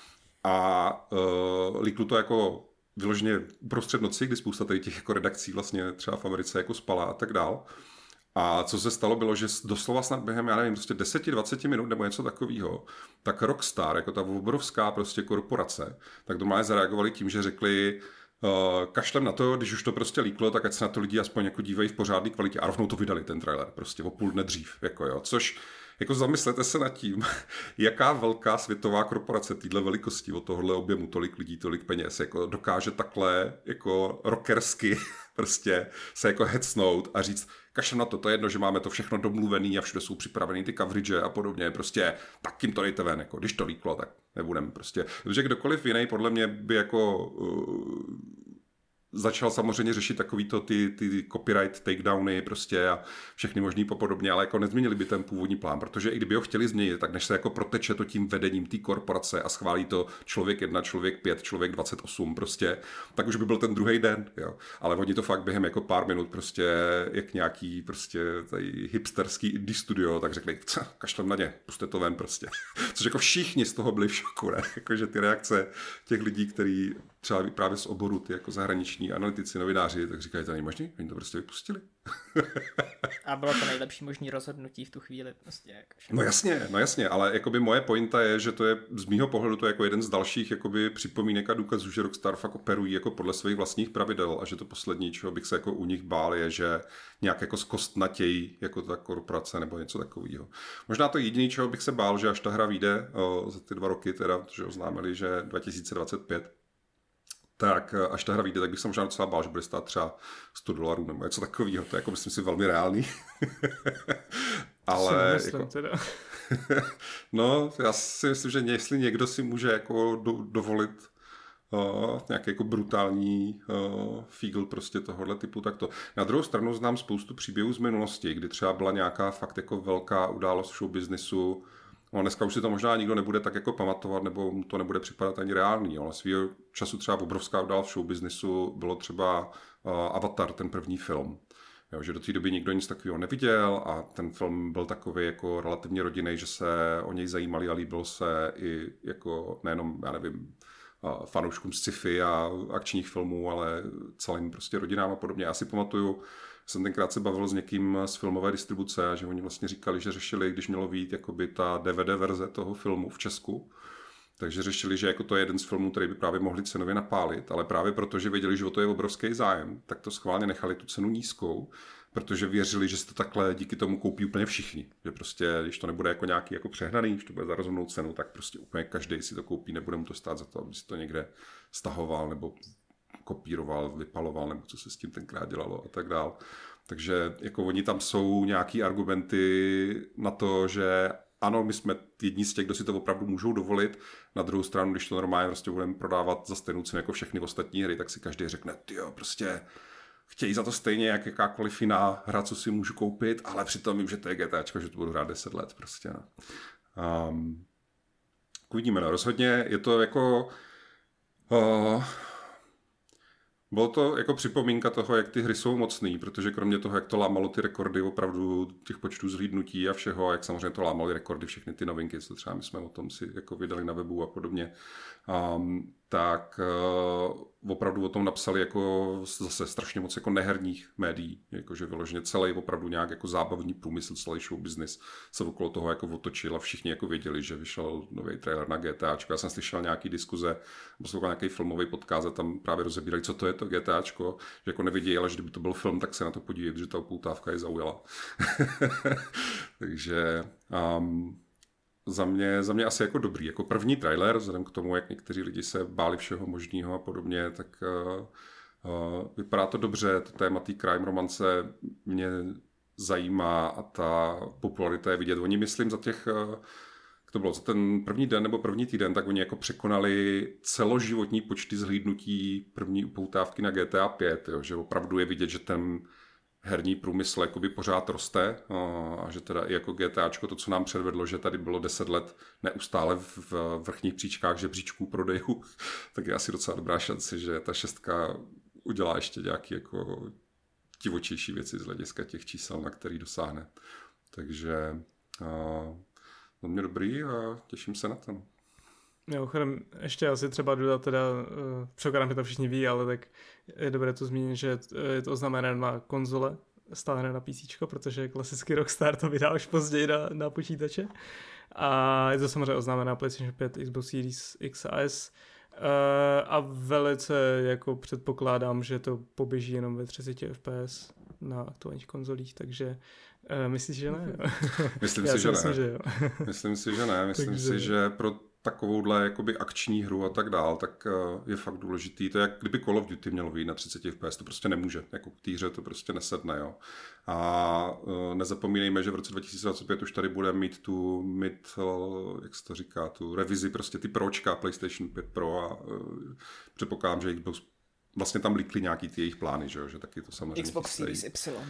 A uh, líklo to jako vyloženě uprostřed noci, kdy spousta tady těch jako redakcí vlastně třeba v Americe jako spala a tak dál. A co se stalo bylo, že doslova snad během, já nevím, prostě deset dvacet minut nebo něco takového, tak Rockstar, jako ta obrovská prostě korporace, tak normálně zareagovali tím, že řekli uh, kašlem na to, když už to prostě líklo, tak ať se na to lidi aspoň jako dívají v pořádné kvalitě a rovnou to vydali ten trailer, prostě o půl dne dřív, jako jo, což jako zamyslete se nad tím, jaká velká světová korporace téhle velikosti od tohohle objemu, tolik lidí, tolik peněz, jako dokáže takhle jako rockersky prostě se jako hecnout a říct, kašlem na to, to je jedno, že máme to všechno domluvený a všude jsou připravený ty coverage a podobně, prostě tak jim to dejte ven, jako když to líklo, tak nebudem prostě, protože kdokoliv jiný podle mě by jako uh, začal samozřejmě řešit takovýto ty, ty copyright takedowny prostě a všechny možný popodobně, ale jako nezměnili by ten původní plán, protože i kdyby ho chtěli změnit, tak než se jako proteče to tím vedením té korporace a schválí to člověk jedna, člověk pět, člověk dvacet osm prostě, tak už by byl ten druhý den, jo. Ale oni to fakt během jako pár minut prostě jak nějaký prostě tady hipsterský indie studio, tak řekli, kašlem na ně, puste to ven prostě. Což jako všichni z toho byli v šoku, ne? Jakože ty reakce těch lidí, kteří třeba právě z oboru, ty jako zahraniční analytici, novináři, tak říkají, to není možný, oni to prostě vypustili. A bylo to nejlepší možný rozhodnutí v tu chvíli. Prostě jako no jasně, no jasně, ale jakoby moje pointa je, že to je z mýho pohledu to je jako jeden z dalších jakoby připomínek a důkazů, že Rockstar fakt operují jako podle svých vlastních pravidel a že to poslední, čeho bych se jako u nich bál, je, že nějak jako zkostnatějí jako ta korporace nebo něco takového. Možná to jediné, čeho bych se bál, že až ta hra vyjde o, za ty dva roky, teda, že oznámili, že dva tisíce dvacet pět, tak až ta hra vyjde, tak bych se možná docela bál, že bude stát třeba sto dolarů nebo něco takového. To je jako myslím si velmi reálný. Ale myslím, jako... teda. No, já si myslím, že jestli někdo si může jako do, dovolit uh, nějaký jako brutální uh, fígl prostě tohohle typu, tak to. Na druhou stranu znám spoustu příběhů z minulosti, kdy třeba byla nějaká fakt jako velká událost v showbiznisu. No, dneska už si to možná nikdo nebude tak jako pamatovat, nebo mu to nebude připadat ani reálný, ale svýho času třeba obrovská událost v showbiznisu bylo třeba uh, Avatar, ten první film. Jo, že do té doby nikdo nic takového neviděl a ten film byl takový jako relativně rodinný, že se o něj zajímali a líbil se i jako nejenom, já nevím, uh, fanouškům sci-fi a akčních filmů, ale celým prostě rodinám a podobně. Já si pamatuju, jsem tenkrát se bavil s někým z filmové distribuce a že oni vlastně říkali, že řešili, když mělo vyjít jakoby ta D V D verze toho filmu v Česku, takže řešili, že jako to je jeden z filmů, který by právě mohli cenově napálit, ale právě protože věděli, že o to je obrovský zájem, tak to schválně nechali tu cenu nízkou, protože věřili, že se to takhle díky tomu koupí úplně všichni. Že prostě, když to nebude jako nějaký jako přehnaný, když to bude za rozumnou cenu, tak prostě úplně každý si to koupí, nebude mu to stát za to, aby si to někde stahoval nebo kopíroval, vypaloval, nebo co se s tím tenkrát dělalo a tak dál. Takže jako oni tam jsou nějaký argumenty na to, že ano, my jsme jedni z těch, kdo si to opravdu můžou dovolit. Na druhou stranu, když to normálně prostě budeme prodávat za stejnou cenu jako všechny ostatní hry, tak si každý řekne, tyjo, prostě chtějí za to stejně jak jakákoliv jiná hra, co si můžu koupit, ale přitom vím, že to je GTAčko, že to budu hrát deset let prostě. No. Um, uvidíme, no. Rozhodně je to jako... Uh, Bylo to jako připomínka toho, jak ty hry jsou mocný, protože kromě toho, jak to lámalo ty rekordy opravdu těch počtů zhlídnutí a všeho, jak samozřejmě to lámalo rekordy všechny ty novinky, co třeba my jsme o tom si jako vydali na webu a podobně, um, tak uh, opravdu o tom napsali jako zase strašně moc jako neherních médií, jakože vyloženě celý opravdu nějak jako zábavní průmysl, celý show business se okolo toho jako otočil a všichni jako věděli, že vyšel nový trailer na GTAčko. Já jsem slyšel nějaký diskuze, poslouchal nějaký filmový podcast a tam právě rozebírali, co to je to GTAčko, že jako nevěděli, ale že kdyby to byl film, tak se na to podívat, že ta upoutávka je zaujala. Takže um, Za mě, za mě asi jako dobrý. Jako první trailer, vzhledem k tomu, jak někteří lidi se báli všeho možného a podobně, tak uh, uh, vypadá to dobře. To téma té crime romance mě zajímá a ta popularita je vidět. Oni, myslím, za těch, uh, to bylo za ten první den nebo první týden, tak oni jako překonali celoživotní počty zhlídnutí první upoutávky na G T A pět, jo, že opravdu je vidět, že ten herní průmysl jakoby pořád roste a že teda i jako GTAčko, to, co nám předvedlo, že tady bylo deset let neustále v vrchních příčkách žebříčků prodejů, tak je asi docela dobrá šance, že ta šestka udělá ještě nějaké jako divočejší věci z hlediska těch čísel, na který dosáhne. Takže za mě dobrý a těším se na to. Mimochodem, ještě asi třeba dodat teda, uh, předpokládám, že to všichni ví, ale tak je dobré to zmínit, že je to oznámené na konzole, stále ne na PCčko, protože klasický Rockstar to vydá už později na, na počítače. A je to samozřejmě oznámené na PlayStation pět, Xbox Series X a S. Uh, a velice jako předpokládám, že to poběží jenom ve třicet F P S na aktuálních konzolích, takže uh, myslíš, že ne? Myslím si, že myslím, ne. Že jo. Myslím si, že ne. Myslím takže... si, že pro takovouhle jakoby akční hru a tak dál, tak uh, je fakt důležitý. To je jak kdyby Call of Duty mělo vyjít na třicet F P S, to prostě nemůže. Jako k té hře to prostě nesedne. Jo. A uh, nezapomínejme, že v roce dva tisíce dvacet pět už tady bude mít tu mid, uh, jak se to říká, tu revizi, prostě ty pročka PlayStation pět Pro a uh, předpokládám, že Xbox, vlastně tam líkly nějaký ty jejich plány, že, jo, že taky to samozřejmě Xbox Series Y.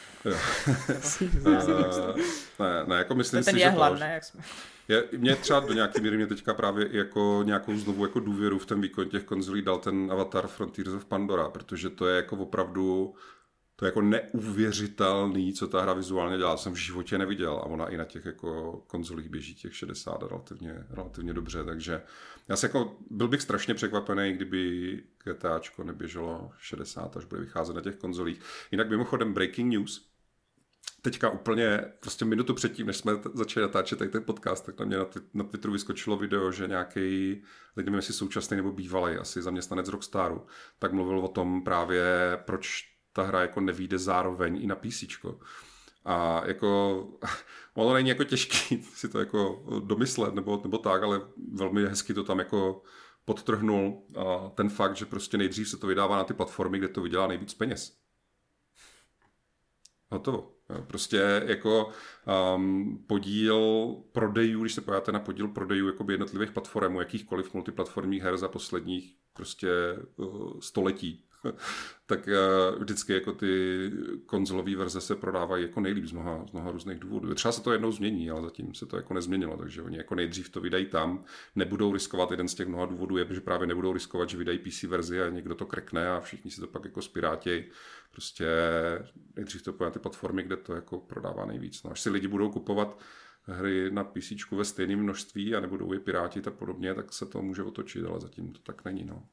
ne, ne, jako myslím to si, je že hlavné, to, jak jsme... je, mě třeba do nějaký míry mě teďka právě jako nějakou znovu jako důvěru v ten výkon těch konzolí dal ten Avatar Frontiers of Pandora, protože to je jako opravdu to je jako neuvěřitelný, co ta hra vizuálně dělá, jsem v životě neviděl a ona i na těch jako konzolích běží těch šedesát relativně, relativně dobře, takže já se jako, byl bych strašně překvapený, kdyby GTAčko neběželo šedesát, až bude vycházet na těch konzolích. Jinak mimochodem breaking news, teďka úplně prostě minutu předtím, než jsme t- začali natáčet tady ten podcast, tak na mě na, t- na Twitteru vyskočilo video, že nějaký, nevím, jestli současný nebo bývalý, asi zaměstnanec Rockstaru, tak mluvil o tom právě, proč ta hra jako nevyjde zároveň i na PCčko. A jako, ono není jako těžký si to jako domyslet nebo, nebo tak, ale velmi hezky to tam jako podtrhnul a ten fakt, že prostě nejdřív se to vydává na ty platformy, kde to vydělá nejvíc peněz. Hotovo. Prostě jako um, podíl prodejů, když se podíváte na podíl prodejů jakoby jednotlivých platform, jakýchkoliv multiplatformních her za posledních prostě uh, století, tak uh, vždycky jako ty konzolové verze se prodávají jako nejlíp z mnoha, z mnoha různých důvodů. Třeba se to jednou změní, ale zatím se to jako nezměnilo, takže oni jako nejdřív to vydají tam, nebudou riskovat, jeden z těch mnoha důvodů je, že právě nebudou riskovat, že vydají P C verzi a někdo to krekne a všichni si to pak jako spirátějí. Prostě nejdřív to pojí na ty platformy, kde to jako prodává nejvíc. No, až si lidi budou kupovat hry na PCčku ve stejném množství a nebudou je pirátit a podobně, tak se to může otočit, ale zatím to tak není. No.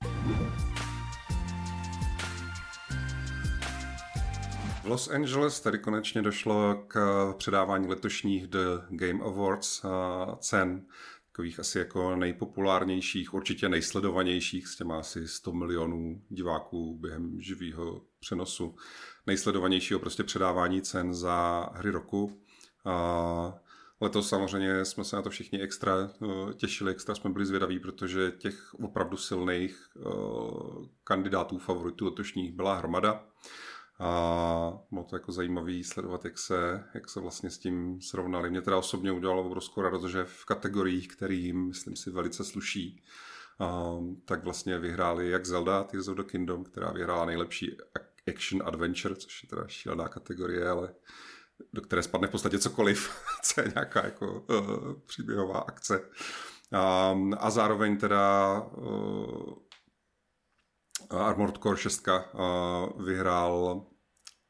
V Los Angeles tady konečně došlo k předávání letošních The Game Awards cen, takových asi jako nejpopulárnějších, určitě nejsledovanějších, s těma asi sto milionů diváků během živého přenosu, nejsledovanějšího prostě předávání cen za hry roku. A letos samozřejmě jsme se na to všichni extra těšili, extra jsme byli zvědaví, protože těch opravdu silných kandidátů, favoritů letošních byla hromada. A bylo to jako zajímavý sledovat, jak se, jak se vlastně s tím srovnali. Mě teda osobně udělalo obrovskou radost, že v kategoriích, kterým myslím si velice sluší, um, tak vlastně vyhráli jak Zelda, Tears of the Kingdom, která vyhrála nejlepší action adventure, což je teda šílená kategorie, ale do které spadne v podstatě cokoliv, co je nějaká jako uh, příběhová akce. Um, a zároveň teda uh, Armored Core šest uh, vyhrál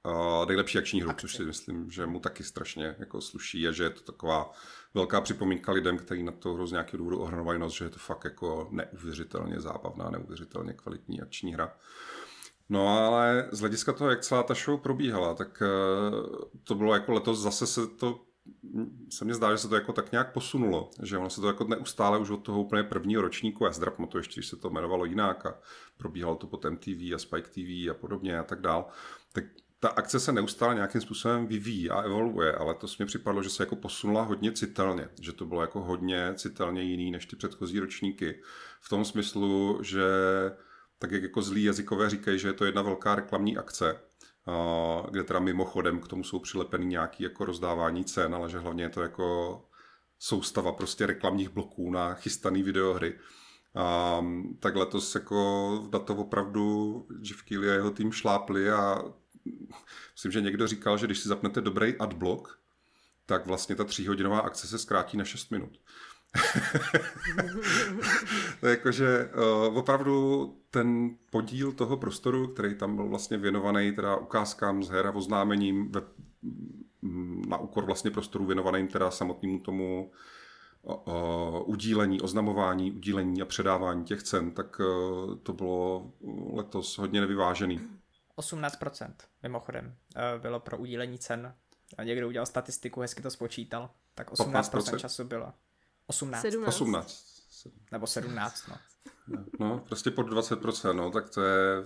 uh, nejlepší akční hru, což si myslím, že mu taky strašně jako sluší a že je to taková velká připomínka lidem, kteří na to hru z nějakého důvodu ohrnovají nos, že je to fakt jako neuvěřitelně zábavná, neuvěřitelně kvalitní akční hra. No ale z hlediska toho, jak celá ta show probíhala, tak uh, to bylo jako letos zase se to se mně zdá, že se to jako tak nějak posunulo, že ono se to jako neustále už od toho úplně prvního ročníku, já zdrapnu to ještě, když se to jmenovalo jinak a probíhalo to pod M T V a Spike T V a podobně a tak dál, tak ta akce se neustále nějakým způsobem vyvíjí a evolvuje, ale to mě připadlo, že se jako posunula hodně citelně, že to bylo jako hodně citelně jiný než ty předchozí ročníky. V tom smyslu, že tak jak jako zlí jazykové říkají, že je to jedna velká reklamní akce, kde teda mimochodem k tomu jsou přilepeny nějaké jako rozdávání cen, ale že hlavně je to jako soustava prostě reklamních bloků na chystaný videohry. A tak letos jako na to opravdu Geoff Keighley a jeho tým šlápli a myslím, že někdo říkal, že když si zapnete dobrý adblock, tak vlastně ta tříhodinová akce se zkrátí na šest minut. To je jakože uh, opravdu ten podíl toho prostoru, který tam byl vlastně věnovaný teda ukázkám z her a oznámením ve, na úkor vlastně prostoru věnovaným teda samotnému tomu uh, udílení, oznamování, udílení a předávání těch cen, tak uh, to bylo letos hodně nevyvážený. osmnáct procent mimochodem uh, bylo pro udílení cen. A někdo udělal statistiku, hezky to spočítal, tak osmnáct procent času bylo. osmnáct. sedmnáct. osmnáct. Nebo sedmnáct, no. No, prostě pod dvacet procent, no, tak to je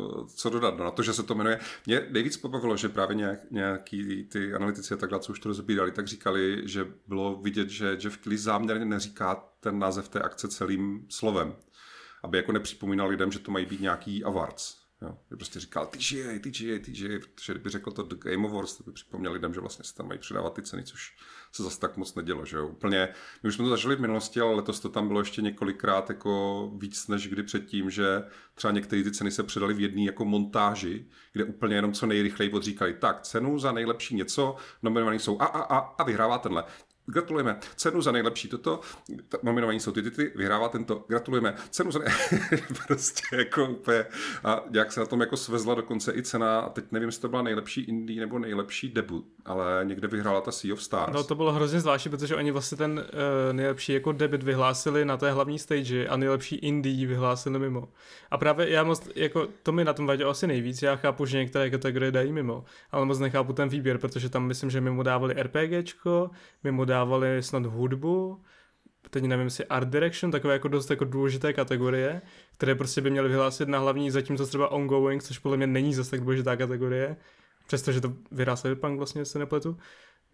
co dodat. No, na to, že se to jmenuje. Mě nejvíc pobavilo, že právě nějak, nějaký ty analytici a takhle, co už to rozbírali, tak říkali, že bylo vidět, že Geoff Keighley záměrně neříká ten název té akce celým slovem, aby jako nepřipomínal lidem, že to mají být nějaký awards. Jo, prostě říkal T G A, T G A, T G A, protože kdyby řekl to The Game Awards, to by připomněl lidem, že vlastně se tam mají přidávat ty ceny, což se zase tak moc nedělo, že jo. Úplně, my už jsme to zažili v minulosti, ale letos to tam bylo ještě několikrát jako víc než kdy předtím, že třeba některé ty ceny se předaly v jedné jako montáži, kde úplně jenom co nejrychleji odříkali, tak cenu za nejlepší něco, nominovaný jsou a a a a vyhrává tenhle. Gratulujeme. Cenu za nejlepší toto. Nominovaní jsou ty, ty, ty, vyhrává tento. Gratulujeme. Cenu za nejlepší. Prostě jako úplně. A nějak se na tom jako svezla dokonce i cena. A teď nevím, jestli to byla nejlepší indie nebo nejlepší debut, ale někde vyhrála ta Sea of Stars. No to bylo hrozně zvláštní, protože oni vlastně ten uh, nejlepší jako debut vyhlásili na té hlavní stage a nejlepší indie vyhlásili mimo. A právě já moc, jako to mi na tom vadilo asi nejvíc. Já chápu, že některé kategorie dají mimo, ale moc nechápu ten výběr, protože tam myslím, že mimo dávali RPGčko, mimo dávali snad hudbu, teď nevím, jestli Art Direction, takové jako dost jako důležité kategorie, které prostě by měly vyhlásit na hlavní, zatímco třeba Ongoing, což podle mě není zase tak důležitá kategorie, přestože to vyhrá Cyberpunk vlastně, se nepletu, uh,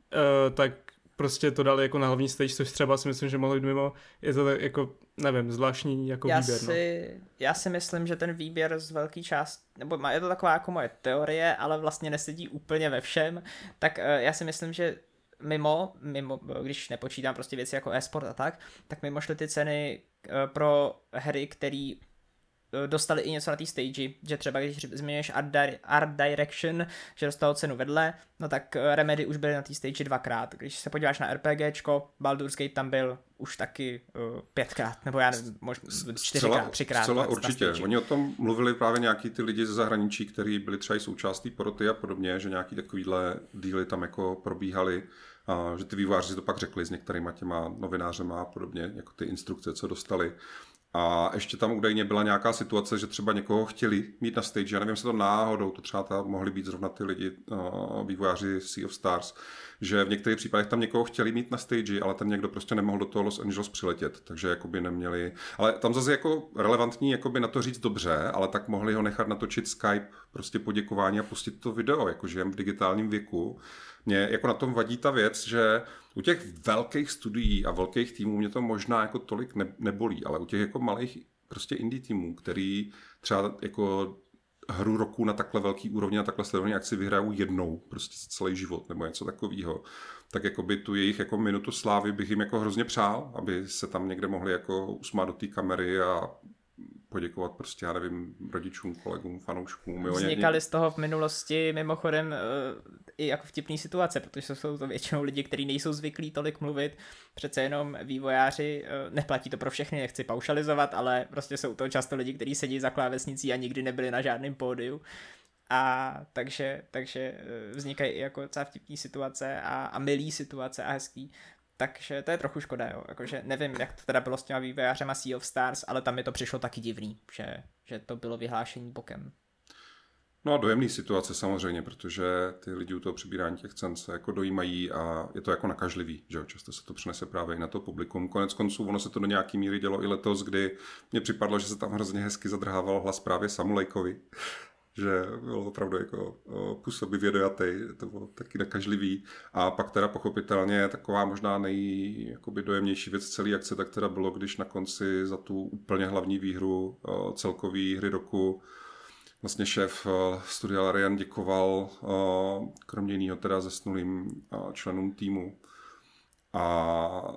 tak prostě to dali jako na hlavní stage, což třeba si myslím, že mohlo být mimo, je to tak jako, nevím, zvláštní jako já výběr. Si, no. Já si myslím, že ten výběr z velké části, nebo je to taková jako moje teorie, ale vlastně nesedí úplně ve všem, tak uh, já si myslím, že mimo, mimo, když nepočítám prostě věci jako e-sport a tak, tak mimo šly ty ceny pro hry, které dostali i něco na té stage, že třeba když zmiňuješ Art, Di- Art Direction, že dostalo cenu vedle, no tak Remedy už byly na té stage dvakrát. Když se podíváš na RPGčko, Baldur's Gate tam byl už taky uh, pětkrát, nebo já nevím, možná čtyřikrát, třikrát. Zcela určitě. Oni o tom mluvili právě nějaký ty lidi ze zahraničí, kteří byli třeba i součástí poroty a podobně, že nějaký takovýhle díly tam jako probíhaly. A že ty vývojáři to pak řekli s některýma těma novinářema a podobně, jako ty instrukce, co dostali. A ještě tam údajně byla nějaká situace, že třeba někoho chtěli mít na stage, já nevím, jestli to náhodou, to třeba tam mohli být zrovna ty lidi, uh, vývojáři Sea of Stars, že v některých případech tam někoho chtěli mít na stage, ale ten někdo prostě nemohl do toho Los Angeles přiletět, takže jakoby neměli, ale tam zase jako relevantní jakoby na to říct dobře, ale tak mohli ho nechat natočit Skype, prostě poděkování a pustit to video, jako žijem v digitálním věku. Mě jako na tom vadí ta věc, že u těch velkých studií a velkých týmů mě to možná jako tolik ne, nebolí, ale u těch jako malých prostě indie týmů, který třeba jako hru roku na takhle velký úrovni a takhle sledovaný akci vyhrajou jednou prostě celý život nebo něco takového, tak jako by tu jejich jako minutu slávy bych jim jako hrozně přál, aby se tam někde mohli jako usmát do té kamery a poděkovat prostě, já nevím, rodičům, kolegům, fanouškům. Vznikaly z toho v minulosti mimochodem uh, i jako vtipný situace, protože jsou to většinou lidi, kteří nejsou zvyklí tolik mluvit, přece jenom vývojáři, uh, neplatí to pro všechny, nechci paušalizovat, ale prostě jsou to často lidi, kteří sedí za klávesnicí a nikdy nebyli na žádném pódiu. A takže, takže vznikají i jako docela vtipný situace a, a milý situace a hezký. Takže to je trochu škoda, jo. Jakože nevím, jak to teda bylo s těma vývojářema Sea of Stars, ale tam mi to přišlo taky divný, že, že to bylo vyhlášení bokem. No a dojemný situace samozřejmě, protože ty lidi u toho přibírání těch cen se jako dojímají a je to jako nakažlivý, že jo, často se to přinese právě i na to publikum. Konec konců ono se to do nějaký míry dělo i letos, kdy mně připadlo, že se tam hrozně hezky zadrhával hlas právě Samu Lakeovi, že bylo opravdu jako působivě dojatý, to bylo taky nakažlivý. A pak teda pochopitelně taková možná nejdojemnější věc celé akce, tak teda bylo, když na konci za tu úplně hlavní výhru celkový hry roku vlastně šéf studia Larian děkoval kromě jiného teda zesnulým členům týmu. A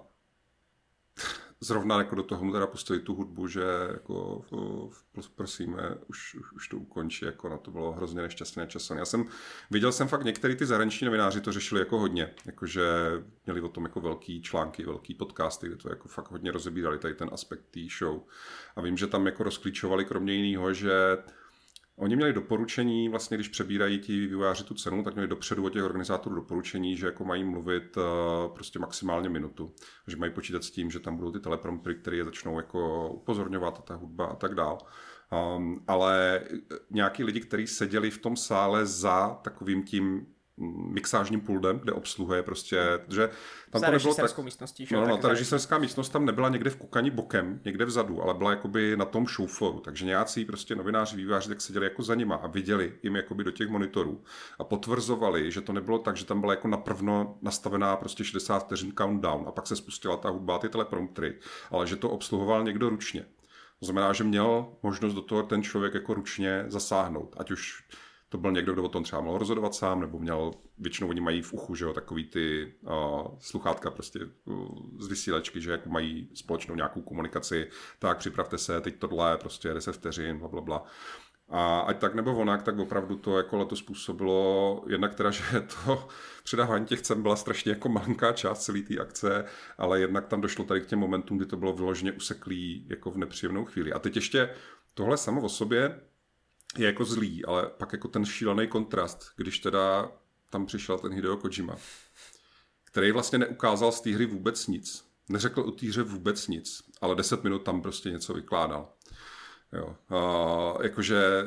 zrovna jako do toho mu teda pustili tu hudbu, že jako prosíme, už, už, už to ukončí, jako na to bylo hrozně nešťastné načasované. Já jsem, viděl jsem fakt některý ty zahraniční novináři to řešili jako hodně, jakože měli o tom jako velký články, velký podcasty, kde to jako fakt hodně rozebírali tady ten aspekt té show. A vím, že tam jako rozklíčovali kromě jiného, že oni měli doporučení, vlastně když přebírají ti vývojáři tu cenu, tak měli dopředu od těch organizátorů doporučení, že jako mají mluvit uh, prostě maximálně minutu. Že mají počítat s tím, že tam budou ty telepromptery, které je začnou jako upozorňovat, ta hudba a tak dál. Um, ale nějaký lidi, kteří seděli v tom sále za takovým tím mixážním pultem, kde obsluhuje prostě, že tam za to nebylo tak... místností, no, no, no, ta režisérská místnost tam nebyla někde v kukaní bokem, někde vzadu, ale byla jakoby na tom showfloru, takže nějací prostě novináři, vývojáři tak seděli jako za nima a viděli jim jakoby do těch monitorů a potvrzovali, že to nebylo tak, že tam byla jako naprvno nastavená prostě šedesát vteřin countdown a pak se spustila ta hudba, ty telepromptery, ale že to obsluhoval někdo ručně. To znamená, že měl možnost do toho ten člověk jako ručně zasáhnout, ať už to byl někdo, kdo o tom třeba mohl rozhodovat sám, nebo měl, většinou oni mají v uchu, že jo, takový ty uh, sluchátka prostě uh, z vysílačky, že jako mají společnou nějakou komunikaci, tak připravte se, teď tohle, prostě deset vteřin, blablabla. A ať tak nebo onak, tak opravdu to jako letos způsobilo, jednak teda, že to předávání těch cen byla strašně jako malinká část celé té akce, ale jednak tam došlo tady k těm momentům, kdy to bylo vyloženě useklý jako v nepříjemnou chvíli. A teď ještě tohle samo o sobě je jako zlý, ale pak jako ten šílený kontrast, když teda tam přišel ten Hideo Kojima, který vlastně neukázal z té hry vůbec nic. Neřekl o té hře vůbec nic, ale deset minut tam prostě něco vykládal. Jo. A, jakože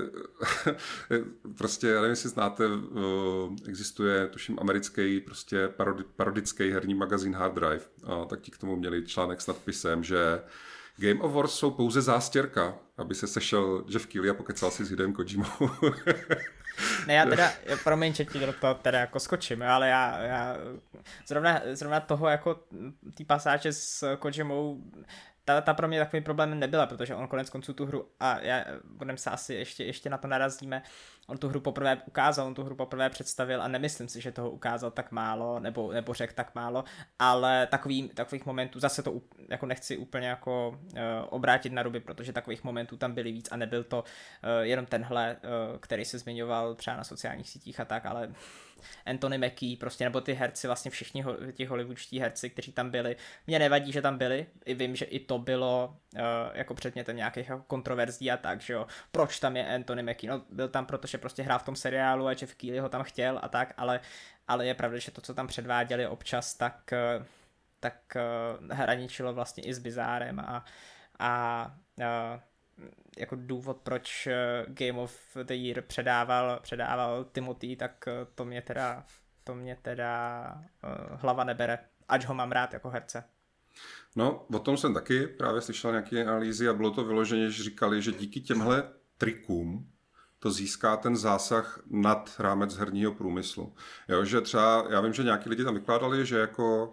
prostě, já nevím, jestli znáte, existuje, tuším, americký prostě parodi, parodický herní magazín Hard Drive, a tak ti k tomu měli článek s nadpisem, že Game of Wars jsou pouze zástěrka, aby se sešel Jeff Keighley a pokecal si s Hideem Kojimou. Ne, já teda, promiň, že ti do toho teda jako skočím, ale já, já zrovna, zrovna toho jako tý pasáže s Kojimou, ta, ta pro mě takový problém nebyla, protože on konec konců tu hru, a já, budeme se asi ještě, ještě na to narazíme, on tu hru poprvé ukázal, on tu hru poprvé představil a nemyslím si, že toho ukázal tak málo, nebo, nebo řekl tak málo, ale takový, takových momentů, zase to jako nechci úplně jako uh, obrátit na ruby, protože takových momentů tam byly víc a nebyl to uh, jenom tenhle, uh, který se zmiňoval třeba na sociálních sítích a tak, ale Anthony Mackie, prostě, nebo ty herci, vlastně všichni ho, ti hollywoodští herci, kteří tam byli. Mně nevadí, že tam byli, i vím, že i to bylo uh, jako předmětem nějakých jako kontroverzí a tak, že jo. Proč tam je Anthony Mackie? No, byl tam, protože prostě hrál v tom seriálu a Jeff Keighley ho tam chtěl a tak, ale, ale je pravda, že to, co tam předváděli občas, tak, tak uh, hraničilo vlastně i s bizárem a, a uh, jako důvod, proč Game of the Year předával, předával Timothy, tak to mě teda, to mě teda uh, hlava nebere, ač ho mám rád jako herce. No, o tom jsem taky právě slyšel nějaké analýzy a bylo to vyloženě, že říkali, že díky těmhle trikům to získá ten zásah nad rámec herního průmyslu. Jo, že třeba, já vím, že nějaký lidi tam vykládali, že jako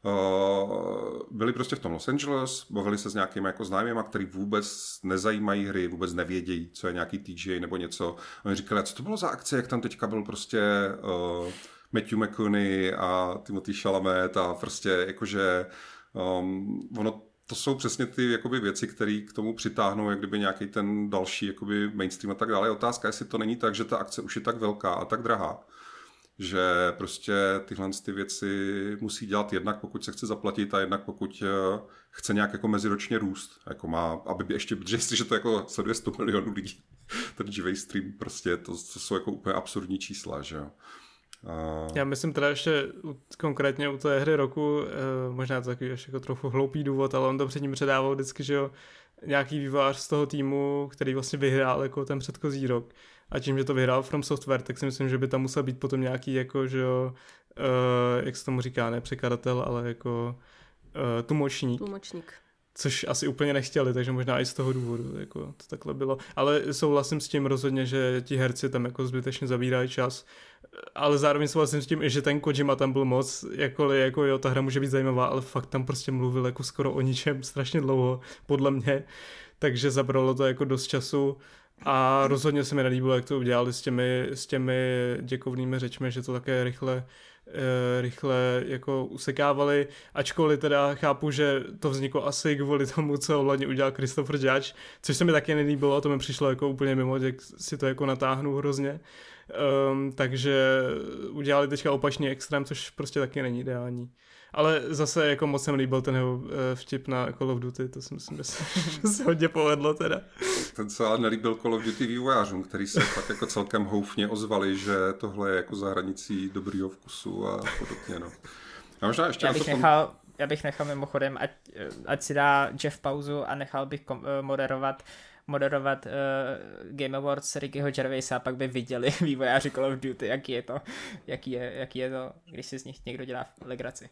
Uh, byli prostě v tom Los Angeles, bavili se s nějakými jako známými, který vůbec nezajímají hry, vůbec nevědějí, co je nějaký T G A nebo něco. Oni říkali, co to bylo za akce, jak tam teďka byl prostě uh, Matthew McConaughey a Timothy Chalamet a prostě jakože um, ono to jsou přesně ty jakoby věci, které k tomu přitáhnou, jak kdyby nějaký ten další jakoby mainstream a tak dále. Je otázka, jestli to není tak, že ta akce už je tak velká a tak drahá, že prostě tyhle ty věci musí dělat jednak, pokud se chce zaplatit a jednak pokud chce nějak jako meziročně růst. Jako má, aby ještě, protože jestliže to jako sleduje sto milionů lidí, ten živej stream, prostě to, to jsou jako úplně absurdní čísla, že jo. A... Já myslím teda ještě u, konkrétně u té hry roku, e, možná to takový ještě jako trochu hloupý důvod, ale on to před ním předával vždycky, že jo, nějaký vývojář z toho týmu, který vlastně vyhrál jako ten předchozí rok. A tím, že to vyhrál From Software, tak si myslím, že by tam musel být potom nějaký jako, že jo, e, jak se tomu říká, ne překladatel, ale jako e, tlumočník. Tlumočník. Což asi úplně nechtěli, takže možná i z toho důvodu jako to takhle bylo. Ale souhlasím s tím rozhodně, že ti herci tam jako zbytečně zabírají čas, ale zároveň souhlasím s tím i, že ten Kojima tam byl moc, jakkoliv jako jo, ta hra může být zajímavá, ale fakt tam prostě mluvil jako skoro o ničem strašně dlouho, podle mě, takže zabralo to jako dost času a rozhodně se mi nelíbilo, jak to udělali s těmi, s těmi děkovnými řečmi, že to také rychle rychle jako usekávali, ačkoliv teda chápu, že to vzniklo asi kvůli tomu, co hlavně udělal Christopher Judge, což se mi taky nelíbilo, to mi přišlo jako úplně mimo, jak si to jako natáhnu hrozně. Um, takže udělali teďka opačný extrém, což prostě taky není ideální. Ale zase jako moc jsem líbil ten jeho vtip na Call of Duty, to si myslím, že se, že se hodně povedlo teda. Ten se ale nelíbil Call of Duty vývojářům, který se fakt jako celkem houfně ozvali, že tohle je jako za hranicí dobrýho vkusu a podobně, no. A možná ještě já, bych tom... nechal, já bych nechal mimochodem, ať, ať si dá Jeff pauzu a nechal bych kom, moderovat moderovat uh, Game Awards Rickyho Gervaisa a pak by viděli vývojáři Call of Duty, jaký je to, jaký je, jaký je to, když si z nich někdo dělá legraci.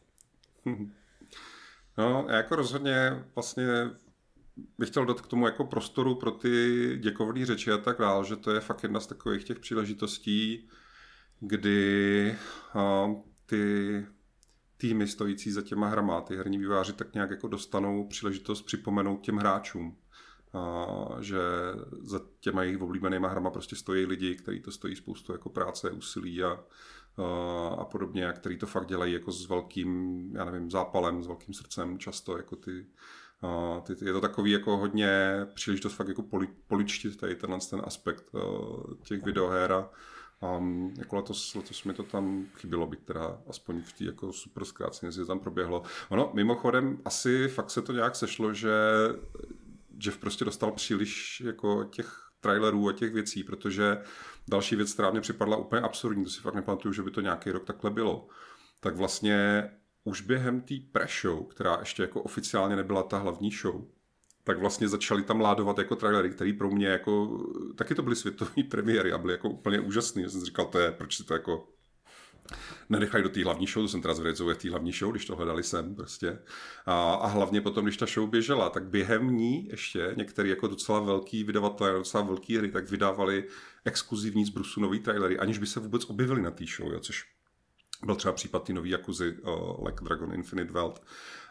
No, já jako rozhodně vlastně bych chtěl dát k tomu jako prostoru pro ty děkovné řeči a tak dál, že to je fakt jedna z takových těch příležitostí, kdy uh, ty týmy stojící za těma hrama, ty herní vývojáři tak nějak jako dostanou příležitost připomenout těm hráčům, uh, že za těma jejich oblíbenýma hrama prostě stojí lidi, kteří to stojí spoustu jako práce, úsilí a a podobně, a který to fakt dělají jako s velkým, já nevím, zápalem, s velkým srdcem často, jako ty, ty, ty je to takový jako hodně příležitost fakt jako poli, poličtit tady tenhle ten aspekt těch videoher a um, jako letos, letos mi to tam chybilo, byť teda aspoň v té jako super zkráceně, že tam proběhlo. Ono, mimochodem, asi fakt se to nějak sešlo, že Jeff prostě dostal příliš jako těch trailerů a těch věcí, protože další věc, která mě připadla úplně absurdní, to si fakt nepamatuju, že by to nějaký rok takhle bylo, tak vlastně už během té pre-show, která ještě jako oficiálně nebyla ta hlavní show, tak vlastně začali tam ládovat jako trailery, který pro mě jako, taky to byly světové premiéry a byly jako úplně úžasný. Já jsem si říkal, to je, proč si to jako nenechají do té hlavní show, to jsem teda zvěděl, co je v té hlavní show, když to hledali sem prostě. A, a hlavně potom, když ta show běžela, tak během ní ještě některý jako docela velký vydavatelé, docela velký hry, tak vydávali exkluzivní z Brusu nový trailery, aniž by se vůbec objevili na té show, jo, což byl třeba případ té nový Yakuzy, uh, Like Dragon Infinite Wealth.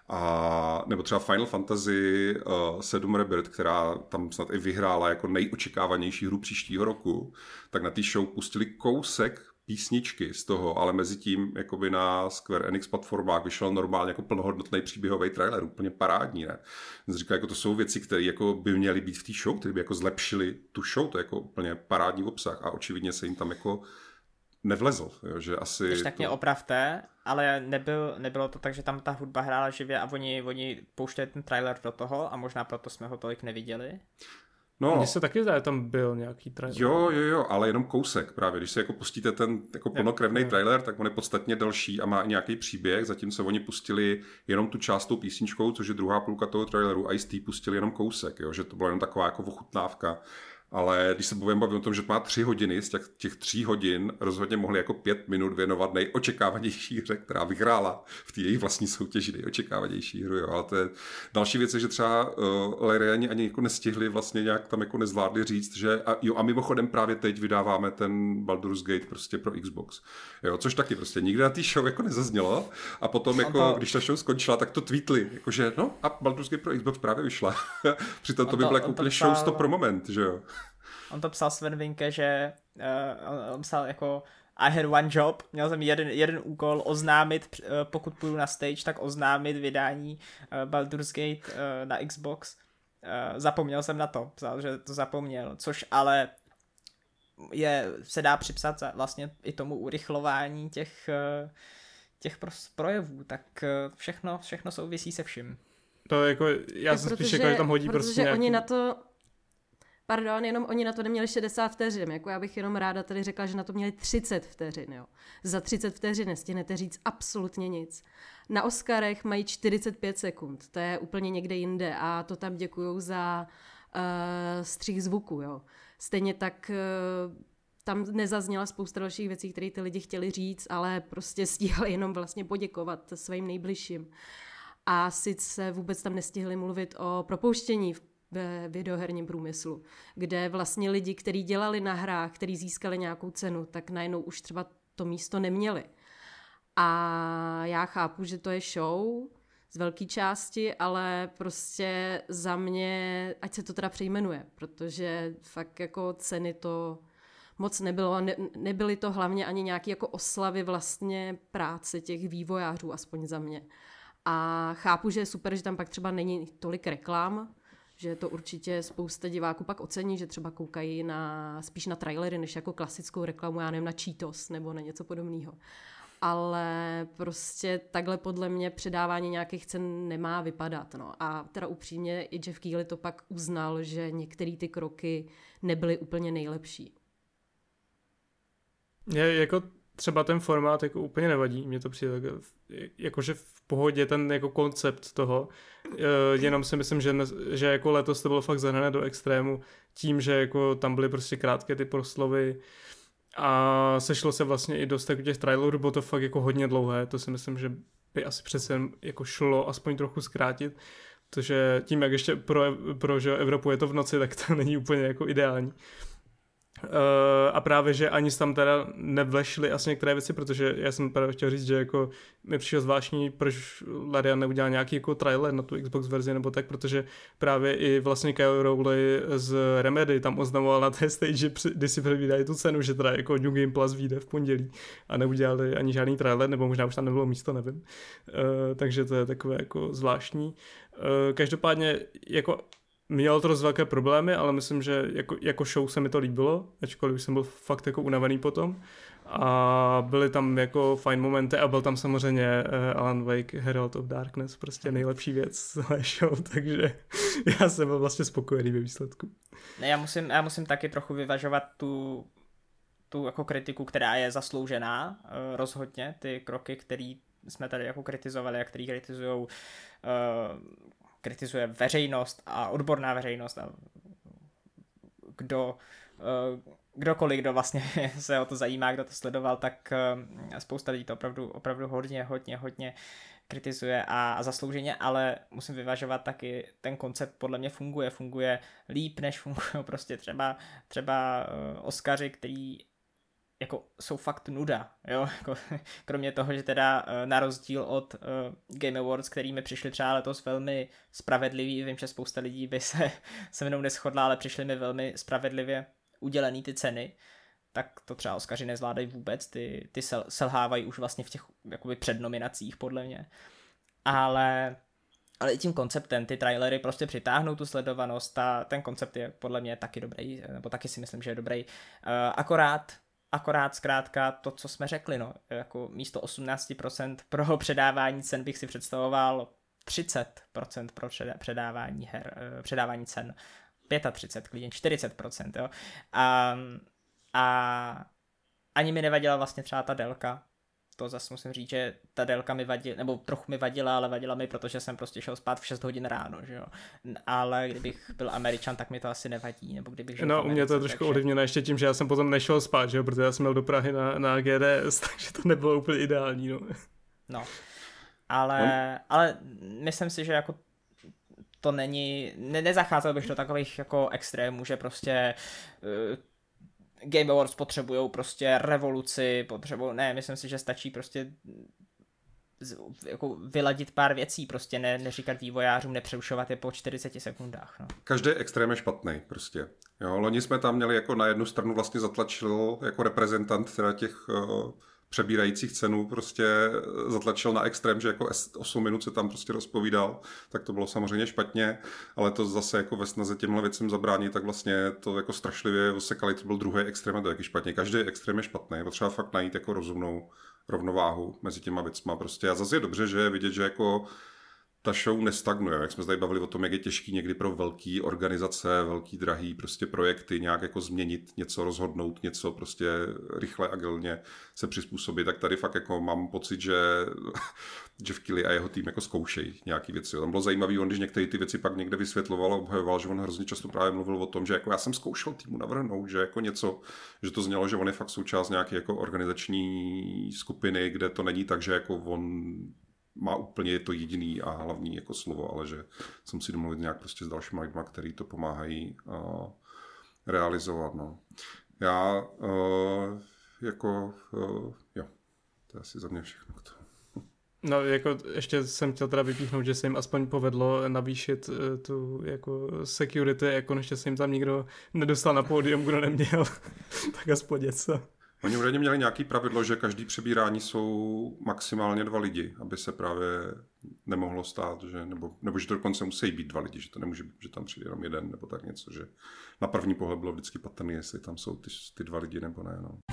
A, nebo třeba Final Fantasy uh, sedm Rebirth, která tam snad i vyhrála jako nejočekávanější hru příštího roku, tak na té show pustili kousek písničky z toho, ale mezi tím jakoby na Square Enix platformách vyšel normálně jako plnohodnotný příběhový trailer, úplně parádní, ne? Jsem říkal, jako to jsou věci, které jako by měly být v té show, které by jako zlepšily tu show, to je jako úplně parádní obsah a očividně se jim tam jako nevlezl, jo, že asi... Když tak to... mě opravte, ale nebyl, nebylo to tak, že tam ta hudba hrála živě a oni, oni pouštěli ten trailer do toho a možná proto jsme ho tolik neviděli. No, mně se taky zdá, že tam byl nějaký trailer. Jo, jo, jo, ale jenom kousek právě. Když se jako pustíte ten jako plnokrevný trailer, tak on je podstatně delší a má i nějaký příběh, zatímco oni pustili jenom tu část tou písničkou, což je druhá půlka toho traileru, a Ice-T pustili jenom kousek, jo, že to byla jenom taková jako ochutnávka. Ale když se bavím o tom, že má tři hodiny, z těch, těch tří hodin rozhodně mohli jako pět minut věnovat nejočekávanější hře, která vyhrála v té její vlastní soutěži nejočekávanější hru. Jo. Ale to je další věc, je, že třeba uh, Lariani ani jako nestihli vlastně nějak tam jako nezvládli říct, že a, jo, a mimochodem právě teď vydáváme ten Baldur's Gate prostě pro Xbox. Jo, což taky prostě nikdy na té show jako nezaznělo a potom jako, to... když ta show skončila, tak to tweetli, jakože no a Baldur's Gate pro Xbox právě vyšla. Přitom to by bylo jako úplně psal... showstop pro moment, že jo. On to psal Sven Vinke, že uh, on, on psal jako I had one job, měl jsem jeden, jeden úkol oznámit, uh, pokud půjdu na stage, tak oznámit vydání uh, Baldur's Gate uh, na Xbox. Uh, zapomněl jsem na to, psal, že to zapomněl, což ale je, se dá připsat za, vlastně i tomu urychlování těch, uh, těch projevů, tak uh, všechno, všechno souvisí se vším. To jako, já jsem spíš jako, že tam hodí protože prostě nějaký... oni na to pardon, jenom oni na to neměli šedesát vteřin, jako já bych jenom ráda tady řekla, že na to měli třicet vteřin, jo. Za třicet vteřin nestihnete říct absolutně nic. Na Oscarech mají čtyřicet pět sekund, to je úplně někde jinde a to tam děkujou za uh, střih zvuku, jo. Stejně tak uh, tam nezazněla spousta dalších věcí, které ty lidi chtěli říct, ale prostě stíhali jenom vlastně poděkovat svým nejbližším. A sice vůbec tam nestihli mluvit o propouštění ve videoherním průmyslu, kde vlastně lidi, kteří dělali na hrách, kteří získali nějakou cenu, tak najednou už třeba to místo neměli. A já chápu, že to je show z velké části, ale prostě za mě, ať se to teda přejmenuje, protože fakt jako ceny to moc nebylo. Ne, nebyly to hlavně ani nějaké jako oslavy vlastně práce těch vývojářů, aspoň za mě. A chápu, že je super, že tam pak třeba není tolik reklam, že to určitě spousta diváků pak ocení, že třeba koukají na, spíš na trailery, než jako klasickou reklamu, já nevím, na Cheetos nebo na něco podobného. Ale prostě takhle podle mě předávání nějakých cen nemá vypadat. No. A teda upřímně i Jeff Keighley to pak uznal, že některé ty kroky nebyly úplně nejlepší. Je, jako třeba ten formát jako úplně nevadí, mě to přijde jakože v pohodě ten jako koncept toho, jenom si myslím, že, ne, že jako letos to bylo fakt zahrané do extrému tím, že jako tam byly prostě krátké ty proslovy a sešlo se vlastně i dost těch trailerů, bylo to fakt jako hodně dlouhé, to si myslím, že by asi přece jako šlo aspoň trochu zkrátit, protože tím, jak ještě pro, pro že Evropu je to v noci, tak to není úplně jako ideální. Uh, a právě, že ani tam teda nevlešly asi některé věci, protože já jsem právě chtěl říct, že jako mi přišlo zvláštní, proč Larian neudělal nějaký jako trailer na tu Xbox verzi nebo tak, protože právě i vlastně Kyle Rowley z Remedy tam oznamoval na té stage, kdy si předvídají tu cenu, že teda jako New Game Plus vyjde v pondělí a neudělali ani žádný trailer, nebo možná už tam nebylo místo, nevím. Uh, takže to je takové jako zvláštní. Uh, každopádně jako mělo to dost velké problémy, ale myslím, že jako, jako show se mi to líbilo, ačkoliv už jsem byl fakt jako unavený potom. A byly tam jako fajn momenty a byl tam samozřejmě uh, Alan Wake Herald of Darkness, prostě nejlepší věc z celé show, takže já jsem byl vlastně spokojený ve výsledku. Ne, já musím, já musím taky trochu vyvažovat tu, tu jako kritiku, která je zasloužená, uh, rozhodně, ty kroky, které jsme tady jako kritizovali a který kritizujou uh, kritizuje veřejnost a odborná veřejnost a kdo, kdokoliv, kdo vlastně se o to zajímá, kdo to sledoval, tak spousta lidí to opravdu, opravdu hodně, hodně, hodně kritizuje a, a zaslouženě, ale musím vyvažovat taky, ten koncept podle mě funguje, funguje líp, než fungují prostě třeba, třeba Oscaři, který jako jsou fakt nuda, jo, jako, kromě toho, že teda na rozdíl od uh, Game Awards, kterými přišli třeba letos velmi spravedlivý, vím, že spousta lidí by se se mnou neshodla, ale přišly mi velmi spravedlivě udělený ty ceny, tak to třeba Oscaři nezvládají vůbec, ty, ty sel, selhávají už vlastně v těch jakoby přednominacích podle mě, ale ale i tím konceptem, ty trailery prostě přitáhnou tu sledovanost a ten koncept je podle mě taky dobrý, nebo taky si myslím, že je dobrý, uh, akorát Akorát zkrátka to, co jsme řekli, no, jako místo osmnáct procent pro předávání cen bych si představoval třicet procent pro předávání her, předávání cen, třicet pět, klidně čtyřicet procent, jo. A, a ani mi nevadila vlastně třeba ta délka, to zase musím říct, že ta délka mi vadila, nebo trochu mi vadila, ale vadila mi, protože jsem prostě šel spát v šest hodin ráno, že jo. Ale kdybych byl Američan, tak mi to asi nevadí, nebo kdybych žil No, u mě to je trošku takže... ovlivněno ještě tím, že já jsem potom nešel spát, že jo, protože já jsem měl do Prahy na, na G D S, takže to nebylo úplně ideální, no. No, ale, ale myslím si, že jako to není, ne, nezacházel bych do takových jako extrémů, že prostě uh, Game Awards potřebujou prostě revoluci, potřebují, ne, myslím si, že stačí prostě z, jako vyladit pár věcí, prostě ne, neříkat vývojářům, nepřerušovat je po čtyřiceti sekundách. No. Každý extrém je špatný prostě. Jo, loni jsme tam měli jako na jednu stranu vlastně zatlačil jako reprezentant teda těch uh, přebírajících cenu prostě zatlačil na extrém, že jako osm minut se tam prostě rozpovídal, tak to bylo samozřejmě špatně, ale to zase jako ve snaze těmhle věcem zabránit, tak vlastně to jako strašlivě osekali, to byl druhý extrém a to je taky špatně. Každý extrém je špatný, je potřeba fakt najít jako rozumnou rovnováhu mezi těma věcma prostě. A zase je dobře, že je vidět, že jako ta show nestagnuje. Jak jsme se tady bavili o tom, jak je těžký někdy pro velký organizace, velký drahý prostě projekty nějak jako změnit, něco rozhodnout, něco prostě rychle, agilně se přizpůsobit, tak tady fakt jako mám pocit, že Jeff Keighley a jeho tým jako zkoušejí nějaký věci. Tam bylo zajímavý, on když některé ty věci pak někde vysvětloval a obhajoval, že on hrozně často právě mluvil o tom, že jako já jsem zkoušel týmu navrhnout, že jako něco, že to znělo, že on je fakt součást nějaké jako organizační skupiny, kde to není tak, že jako on má úplně to jediný a hlavní jako slovo, ale že se musí domluvit nějak prostě s dalšíma lidma, který to pomáhají uh, realizovat. No. Já uh, jako, uh, jo, to je asi za mě všechno k tomu. No, jako ještě jsem chtěl teda vypíchnout, že se jim aspoň povedlo navýšit uh, tu jako security, jako ještě se jim tam nikdo nedostal na pódium, kdo neměl, tak aspoň něco. Oni údajně měli nějaký pravidlo, že každý přebírání jsou maximálně dva lidi, aby se právě nemohlo stát, že, nebo, nebo že to dokonce musí být dva lidi, že to nemůže být, že tam přijde jenom jeden, nebo tak něco, že na první pohled bylo vždycky patrný, jestli tam jsou ty, ty dva lidi, nebo ne. No.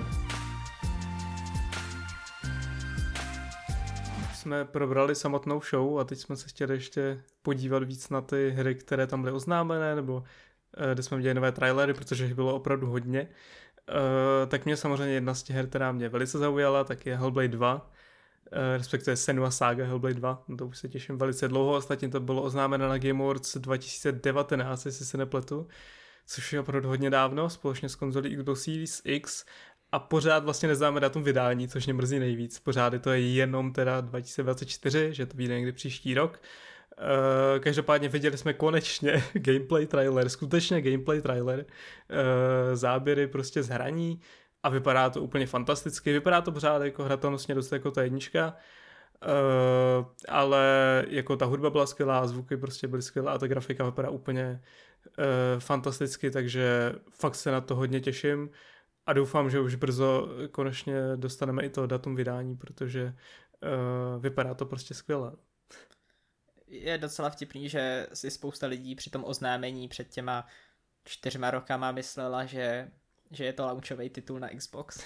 Jsme probrali samotnou show a teď jsme se chtěli ještě podívat víc na ty hry, které tam byly oznámené, nebo kde jsme viděli nové trailery, protože jich bylo opravdu hodně. Uh, tak mě samozřejmě jedna z těch her, která mě velice zaujala, tak je Hellblade dva, uh, respektive Senua Saga Hellblade dva, no to už se těším velice dlouho, ostatně to bylo oznámeno na Game Awards dva tisíce devatenáct, jestli se nepletu, což je opravdu hodně dávno, společně s konzolí Xbox Series X a pořád vlastně neznáme datum vydání, což mě mrzí nejvíc, pořád je to jenom teda dva tisíce dvacet čtyři, že to vyjde někdy příští rok. Uh, každopádně viděli jsme konečně gameplay trailer, skutečně gameplay trailer, uh, záběry prostě z hraní a vypadá to úplně fantasticky, vypadá to pořád jako hratelnostně dost jako ta jednička, uh, ale jako ta hudba byla skvělá, zvuky prostě byly skvělé a ta grafika vypadá úplně uh, fantasticky, takže fakt se na to hodně těším a doufám, že už brzo konečně dostaneme i to datum vydání, protože uh, vypadá to prostě skvěle. Je docela vtipný, že si spousta lidí při tom oznámení před těma čtyřma rokama myslela, že, že je to launchový titul na Xbox. Uh,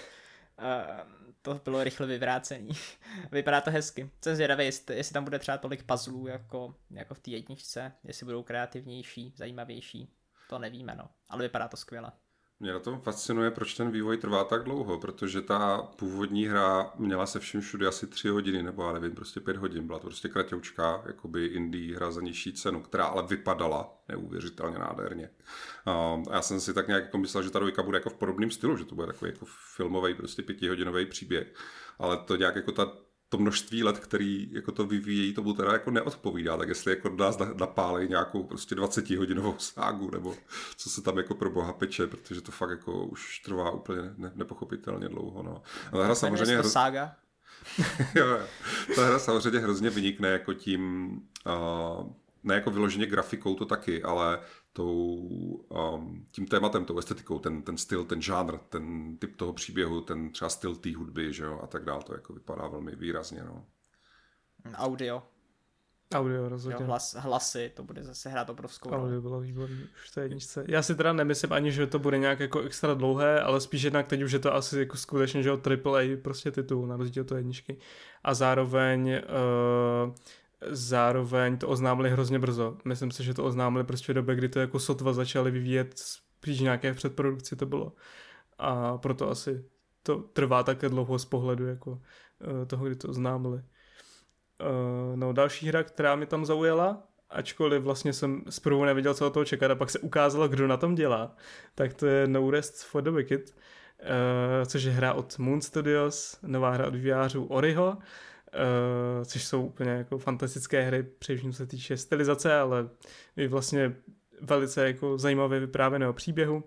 to bylo rychle vyvrácený. Vypadá to hezky. Jsem zvědavý, jestli, jestli tam bude třeba tolik puzzlů jako, jako v té jedničce, jestli budou kreativnější, zajímavější. To nevíme, no. Ale vypadá to skvěle. Mě na tom fascinuje, proč ten vývoj trvá tak dlouho, protože ta původní hra měla se vším všude asi tři hodiny, nebo já nevím, prostě pět hodin. Byla to prostě kraťoučka, jakoby indie hra za nižší cenu, která ale vypadala neuvěřitelně nádherně. A já jsem si tak nějak jako myslel, že ta dvojka bude jako v podobném stylu, že to bude takový jako filmový, prostě pětihodinový příběh. Ale to nějak jako ta to množství let, který jako to vyvíjejí, tomu teda jako neodpovídá, tak jestli jako nás napálej nějakou prostě dvacetihodinovou ságu, nebo co se tam jako pro boha peče, protože to fakt jako už trvá úplně ne, nepochopitelně dlouho, no. A ta hra samozřejmě... Hro... sága? jo, jo. Ta hra samozřejmě hrozně vynikne jako tím, uh, ne jako vyloženě grafikou to taky, ale tou, um, tím tématem, tou estetikou, ten, ten styl, ten žánr, ten typ toho příběhu, ten třeba styl té hudby, že jo, a tak dále, to jako vypadá velmi výrazně, no. Audio. Audio rozhodně. Jo, hlas, hlasy, to bude zase hrát obrovskou roli. Audio bylo výborný už v té jedničce. Já si teda nemyslím ani, že to bude nějak jako extra dlouhé, ale spíš jednak teď už je to asi jako skutečně, že jo, triple A prostě titul, na rozdíl od té jedničky. A zároveň... Uh, Zároveň to oznámili hrozně brzo. Myslím si, že to oznámili prostě v době, kdy to jako sotva začali vyvíjet, spíš nějaké v předprodukci to bylo. A proto asi to trvá také dlouho z pohledu jako uh, toho, kdy to oznámili. Uh, no další hra, která mi tam zaujala, ačkoliv vlastně jsem zprvu nevěděl, co od toho čekat a pak se ukázalo, kdo na tom dělá, tak to je No Rest for the Wicked, uh, což je hra od Moon Studios, nová hra od vývojářů Oriho, Uh, což jsou úplně jako fantastické hry, především se týče stylizace, ale i vlastně velice jako zajímavě vyprávěného příběhu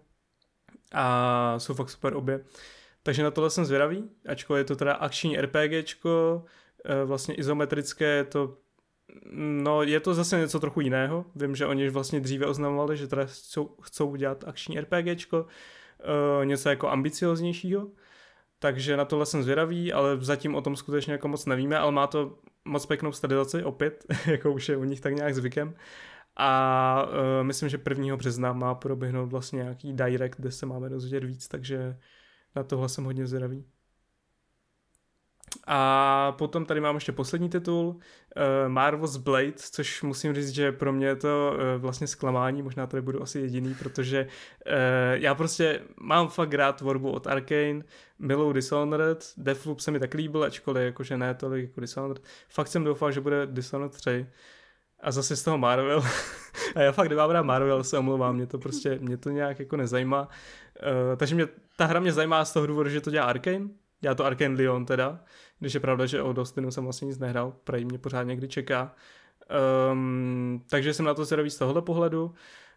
a jsou fakt super obě. Takže na tohle jsem zvědavý, ačkoliv je to teda akční RPGčko, uh, vlastně izometrické, to no je to zase něco trochu jiného. Vím, že oni vlastně dříve oznamovali, že teda chcou, chcou udělat akční RPGčko, uh, něco jako ambicioznějšího. Takže na tohle jsem zvědavý, ale zatím o tom skutečně jako moc nevíme, ale má to moc pěknou stylizaci, opět, jako už je u nich tak nějak zvykem. A uh, myslím, že prvního března má proběhnout vlastně nějaký direct, kde se máme dozvědět víc, takže na tohle jsem hodně zvědavý. A potom tady mám ještě poslední titul, uh, Marvel's Blade, což musím říct, že pro mě je to uh, vlastně zklamání, možná tady budu asi jediný, protože uh, já prostě mám fakt rád tvorbu od Arkane, miluju Dishonored, Deathloop se mi tak líbil, ačkoliv jakože ne tolik jako Dishonored. Fakt jsem doufal, že bude Dishonored tři a zase z toho Marvel. A já fakt nemám rád Marvel, se omlouvám, mě to prostě, mě to nějak jako nezajímá. Uh, takže mě, ta hra mě zajímá z toho důvodu, že to dělá Arkane. Já to Arkane Lyon teda, když je pravda, že o Dustinu jsem vlastně nic nehrál, prej mě pořád někdy čeká. Um, takže jsem na to zvědavý z tohohle pohledu.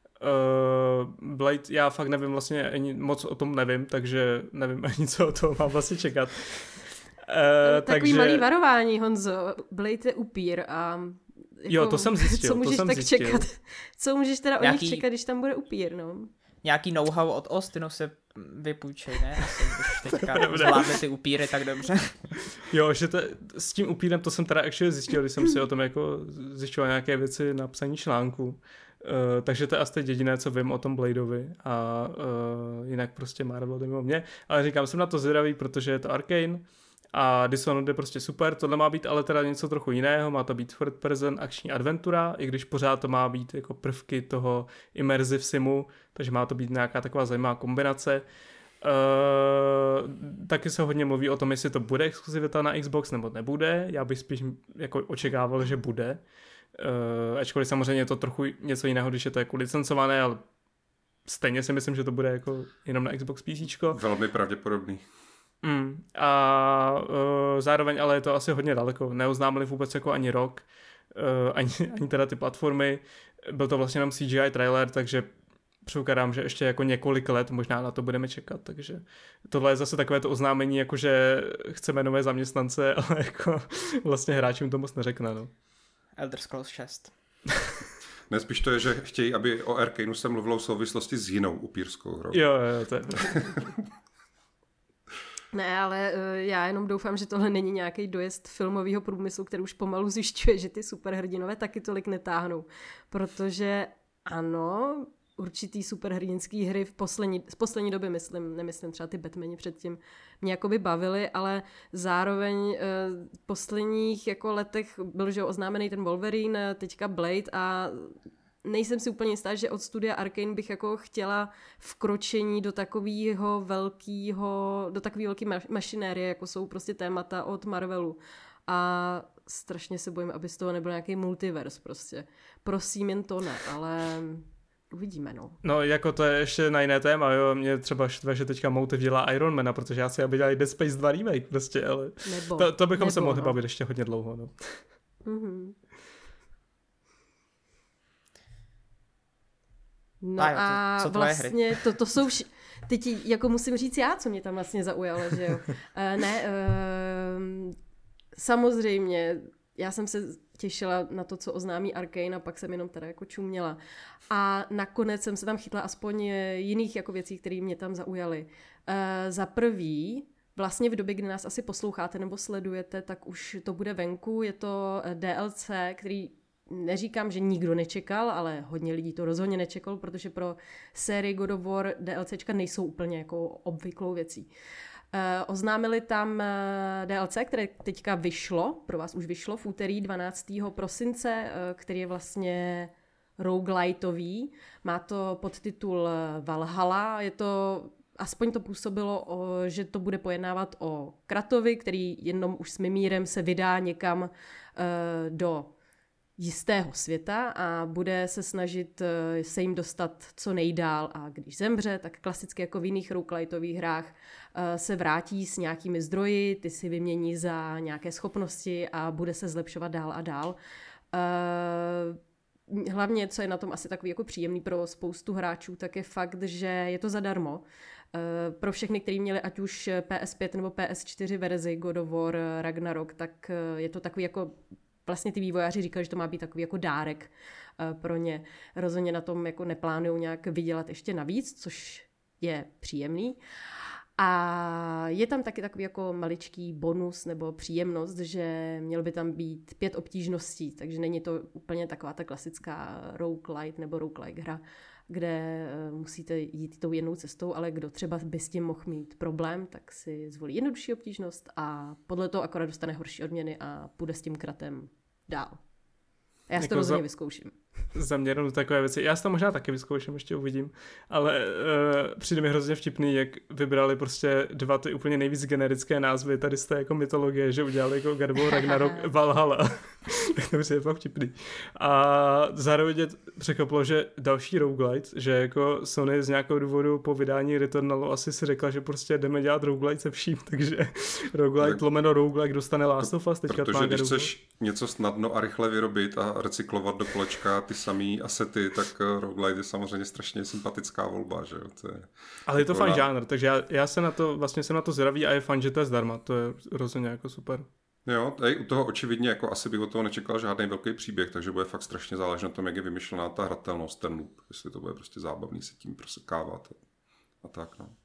Uh, Blade, já fakt nevím vlastně, ani moc o tom nevím, takže nevím ani co o tom mám vlastně čekat. Uh, Takový takže... malý varování, Honzo, Blade je upír a... Jako, jo, to jsem zjistil, co můžeš to jsem tak zjistil. čekat? Co můžeš teda Nějaký... o nich čekat, když tam bude upír, no? Nějaký know-how od Austinu se vypůjčej, ne? Asi, když teďka zvládne ty upíry tak dobře. Jo, že to, s tím upírem to jsem teda actually zjistil, když jsem si o tom jako zjišťoval nějaké věci na psaní článku. Uh, takže to je asi teď jediné, co vím o tom Bladeovi a uh, jinak prostě Marvel mimo mě. Ale říkám, jsem na to zvědavý, protože je to Arkane a Dishonored je prostě super. Tohle má být ale teda něco trochu jiného, má to být third person akční adventura, i když pořád to má být jako prvky toho immersive simu, takže má to být nějaká taková zajímavá kombinace. Uh, taky se hodně mluví o tom, jestli to bude exkluzivita na Xbox nebo nebude. Já bych spíš jako očekával, že bude. Uh, ačkoliv samozřejmě je to trochu něco jiného, když je to jako licencované, ale stejně si myslím, že to bude jako jenom na Xbox PCčko. Velmi pravděpodobný. Mm, a uh, zároveň ale je to asi hodně daleko. Neoznámili vůbec jako ani rok, uh, ani, ani teda ty platformy. Byl to vlastně jenom C G I trailer, takže předpokládám, že ještě jako několik let možná na to budeme čekat, takže tohle je zase takové to oznámení, jako že chceme nové zaměstnance, ale jako vlastně hráčům to moc neřekne, no. Elder Scrolls šest. Ne, spíš to je, že chtějí, aby o Arkaneu se mluvilo v souvislosti s jinou upírskou hrou. Jo, jo, to je Ne, ale uh, já jenom doufám, že tohle není nějaký dojezd filmového průmyslu, který už pomalu zjišťuje, že ty superhrdinové taky tolik netáhnou. Protože ano, určitý superhrdinský hry v poslední, z poslední doby, myslím, nemyslím třeba ty Batmani předtím, mě jakoby bavily, ale zároveň uh, v posledních jako letech byl že oznámený ten Wolverine, teďka Blade a nejsem si úplně jistá, že od studia Arkane bych jako chtěla vkročení do takového velkého, do takové velké ma- mašinérie, jako jsou prostě témata od Marvelu. A strašně se bojím, aby z toho nebyl nějaký multivers prostě. Prosím, jen to ne, ale uvidíme, no. No, jako to je ještě na jiné téma, jo. Mě třeba štve, že teďka Motive dělá Ironmana, protože já si aby dělali Dead Space dva remake prostě, ale nebo, to, to bychom nebo, se mohli no. bavit ještě hodně dlouho, no. Mhm. No a, jo, to, a vlastně hry? to, to jsou, vš- teď jako musím říct já, co mě tam vlastně zaujalo, že jo. Uh, ne, uh, samozřejmě, já jsem se těšila na to, co oznámí Arkane a pak jsem jenom teda jako čuměla. A nakonec jsem se tam chytla aspoň jiných jako věcí, které mě tam zaujaly. Uh, za prvý, vlastně v době, kdy nás asi posloucháte nebo sledujete, tak už to bude venku, je to D L C, který neříkám, že nikdo nečekal, ale hodně lidí to rozhodně nečekal, protože pro sérii God of War DLCčka nejsou úplně jako obvyklou věcí. Uh, oznámili tam uh, D L C, které teďka vyšlo, pro vás už vyšlo v úterý dvanáctého prosince, uh, který je vlastně rogueliteový. Má to podtitul Valhalla, je to, aspoň to působilo, o, že to bude pojednávat o Kratovi, který jenom už s Mimírem se vydá někam uh, do jistého světa a bude se snažit se jim dostat co nejdál a když zemře, tak klasicky jako v jiných rogueliteových hrách se vrátí s nějakými zdroji, ty si vymění za nějaké schopnosti a bude se zlepšovat dál a dál. Hlavně, co je na tom asi takový jako příjemný pro spoustu hráčů, tak je fakt, že je to zadarmo. Pro všechny, kteří měli ať už P S pět nebo P S čtyři verzi God of War Ragnarok, tak je to takový jako vlastně ty vývojáři říkali, že to má být takový jako dárek uh, pro ně. Rozhodně na tom jako neplánují nějak vydělat ještě navíc, což je příjemný. A je tam taky takový jako maličký bonus nebo příjemnost, že měl by tam být pět obtížností, takže není to úplně taková ta klasická roguelite nebo roguelike hra. kde musíte jít tou jednou cestou, ale kdo třeba by s tím mohl mít problém, tak si zvolí jednodušší obtížnost a podle toho akorát dostane horší odměny a půjde s tím kratem dál. A já si jako to rozhodně za, vyzkouším. Za mě jenom takové věci. Já si to možná taky vyzkouším, ještě uvidím. Ale uh, přijde mi hrozně vtipný, jak vybrali prostě dva ty úplně nejvíc generické názvy tady z té jako mytologie, že udělali jako God of War Ragnarok Valhalla. Tak to přijde fakt vtipný. A zároveň mě překvapilo, že další roguelite, že jako Sony z nějakého důvodu po vydání Returnalu asi si řekla, že prostě jdeme dělat roguelite se vším, takže roguelite tak, lomeno roguelike dostane Last of Us. Protože když chceš něco snadno a rychle vyrobit a recyklovat do kolečka ty samý asety, tak roguelite je samozřejmě strašně sympatická volba, že jo. To je ale je to fajn žánr, takže já, já se na to, vlastně jsem na to zvědavý a je fajn, že to je zdarma, to je rozhodně jako super. Jo, tady u toho očividně jako asi bych od toho nečekal žádný velký příběh, takže bude fakt strašně záležet na tom, jak je vymyšlená ta hratelnost, ten loop, jestli to bude prostě zábavný se tím prosekávat a, a tak, no.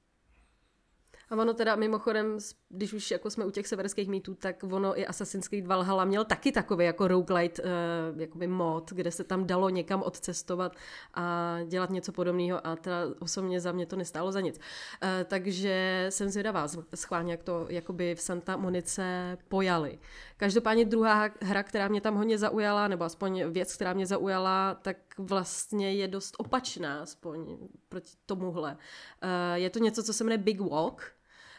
A ono teda mimochodem, když už jako jsme u těch severských mýtů, tak ono i Assassin's Creed Valhalla měl taky takový jako roguelite uh, jakoby mod, kde se tam dalo někam odcestovat a dělat něco podobného a teda osobně za mě to nestálo za nic. Uh, takže jsem zvědavá schválně, jak to jakoby v Santa Monice pojali. Každopádně druhá hra, která mě tam hodně zaujala, nebo aspoň věc, která mě zaujala, tak vlastně je dost opačná, aspoň proti tomuhle. Uh, je to něco, co se jmenuje Big Walk.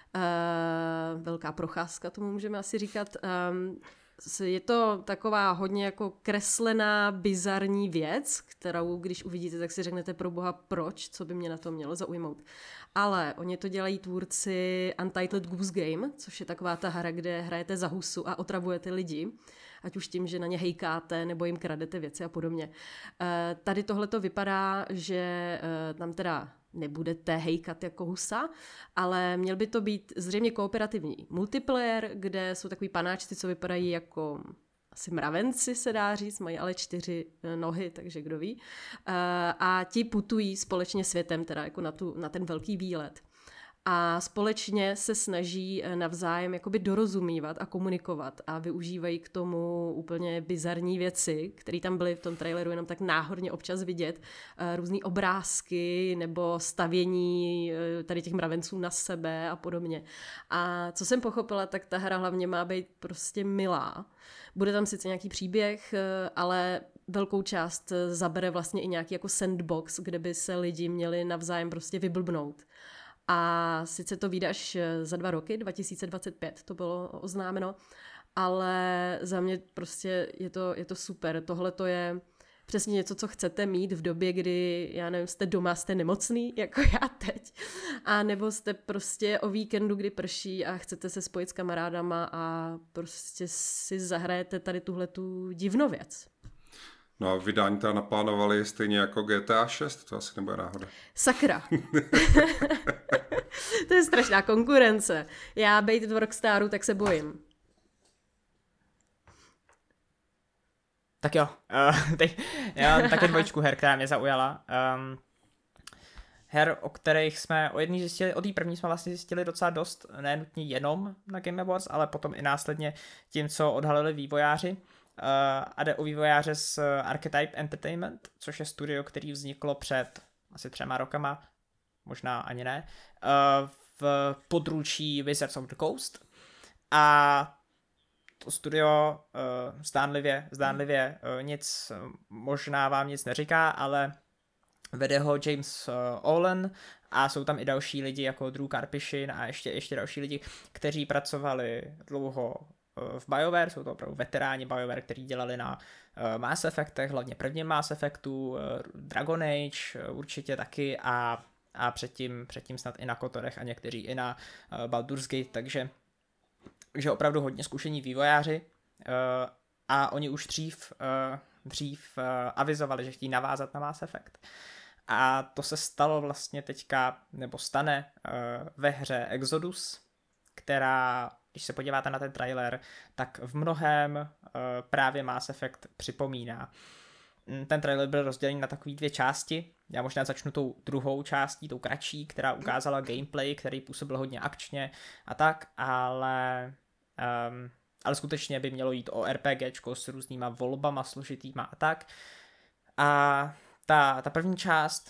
Uh, velká procházka, tomu můžeme asi říkat. Um, je to taková hodně jako kreslená, bizarní věc, kterou když uvidíte, tak si řeknete pro boha proč, co by mě na to mělo zaujmout. Ale oni to dělají tvůrci Untitled Goose Game, což je taková ta hra, kde hrajete za husu a otravujete lidi, ať už tím, že na ně hejkáte nebo jim kradete věci a podobně. Uh, tady tohle to vypadá, že uh, tam teda nebudete hejkat jako husa, ale měl by to být zřejmě kooperativní multiplayer, kde jsou takový panáčci, co vypadají jako asi mravenci, se dá říct, mají ale čtyři nohy, takže kdo ví. A ti putují společně světem, teda jako na, tu, na ten velký výlet. A společně se snaží navzájem jakoby dorozumívat a komunikovat a využívají k tomu úplně bizarní věci, které tam byly v tom traileru jenom tak náhodně občas vidět, různý obrázky nebo stavění tady těch mravenců na sebe a podobně. A co jsem pochopila, tak ta hra hlavně má být prostě milá. Bude tam sice nějaký příběh, ale velkou část zabere vlastně i nějaký jako sandbox, kde by se lidi měli navzájem prostě vyblbnout. A sice to vyjde až za dva roky, dva tisíce dvacet pět to bylo oznámeno, ale za mě prostě je to, je to super. Tohle to je přesně něco, co chcete mít v době, kdy, já nevím, jste doma, jste nemocný, jako já teď, a nebo jste prostě o víkendu, kdy prší a chcete se spojit s kamarádama a prostě si zahrajete tady tuhletu divnověc. No a vydání teda naplánovali stejně jako G T A šest, to asi nebude náhoda. Sakra. To je strašná konkurence. Já bejt v Rockstaru, tak se bojím. Tak jo, uh, teď, já mám taky dvojčku her, která mě zaujala. Um, her, o kterých jsme o jedný zjistili, o té první jsme vlastně zjistili docela dost, nenutně jenom na Game Awards, ale potom i následně tím, co odhalili vývojáři. Uh, a jde o vývojáře z Archetype Entertainment, což je studio, který vzniklo před asi třema rokama, možná ani ne, uh, v područí Wizards of the Coast. A to studio uh, zdánlivě, zdánlivě uh, nic, možná vám nic neříká, ale vede ho James uh, Olen a jsou tam i další lidi jako Drew Karpyšin a ještě, ještě další lidi, kteří pracovali dlouho uh, v BioWare, jsou to opravdu veteráni BioWare, kteří dělali na uh, Mass Effectech, hlavně prvním Mass Effectu, uh, Dragon Age uh, určitě taky a, a předtím, předtím snad i na Kotorech a někteří i na uh, Baldur's Gate, takže Takže opravdu hodně zkušení vývojáři uh, a oni už dřív, uh, dřív uh, avizovali, že chtějí navázat na Mass Effect. A to se stalo vlastně teďka, nebo stane uh, ve hře Exodus, která, když se podíváte na ten trailer, tak v mnohém uh, právě Mass Effect připomíná. Ten trailer byl rozdělený na takové dvě části. Já možná začnu tou druhou částí, tou kratší, která ukázala gameplay, který působil hodně akčně a tak, ale... Um, ale skutečně by mělo jít o RPGčko s různýma volbama složitýma a tak. A ta, ta první část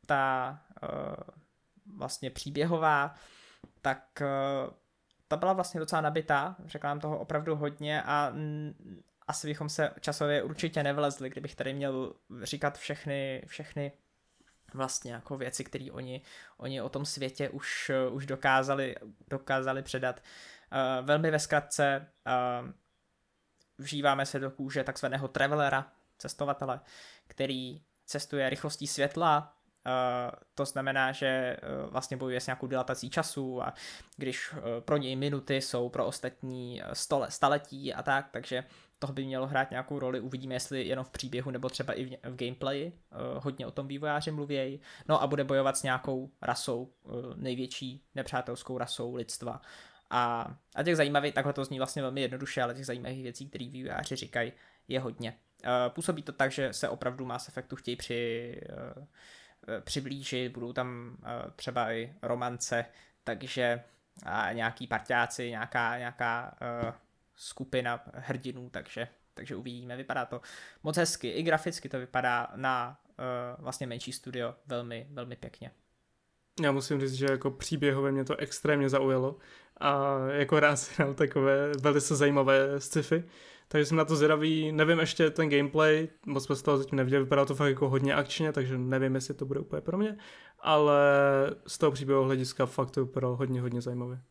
ta vlastně příběhová, tak ta byla vlastně docela nabitá, řekla nám toho opravdu hodně a asi bychom se časově určitě nevlezli, kdybych tady měl říkat všechny, všechny vlastně jako věci, které oni, oni o tom světě už, už dokázali, dokázali předat. Uh, velmi ve zkratce uh, vžíváme se do kůže takzvaného travelera, cestovatele, který cestuje rychlostí světla. Uh, to znamená, že uh, vlastně bojuje s nějakou dilatací času a když uh, pro něj minuty jsou pro ostatní stole, staletí a tak, takže toho by mělo hrát nějakou roli, uvidíme jestli jenom v příběhu nebo třeba i v, v gameplayi, uh, hodně o tom vývojáři mluvějí, no a bude bojovat s nějakou rasou, uh, největší nepřátelskou rasou lidstva. A, a těch zajímavých, takhle to zní vlastně velmi jednoduše, ale těch zajímavých věcí, které vývojáři říkají, je hodně. Uh, působí to tak, že se opravdu Mass Effectu chtějí při... Uh, přiblížit, budou tam uh, třeba i romance, takže a nějaký parťáci, nějaká, nějaká uh, skupina hrdinů, takže, takže uvidíme, vypadá to moc hezky, i graficky to vypadá na uh, vlastně menší studio velmi, velmi pěkně. Já musím říct, že jako příběhově mě to extrémně zaujalo a jako rád si hrál takové velice zajímavé sci-fi, takže jsem na to zvědavý, nevím ještě ten gameplay, moc jsme z toho zatím neviděli, vypadá to fakt jako hodně akčně, takže nevím, jestli to bude úplně pro mě, ale z toho příběhového hlediska fakt to vypadalo hodně, hodně zajímavě.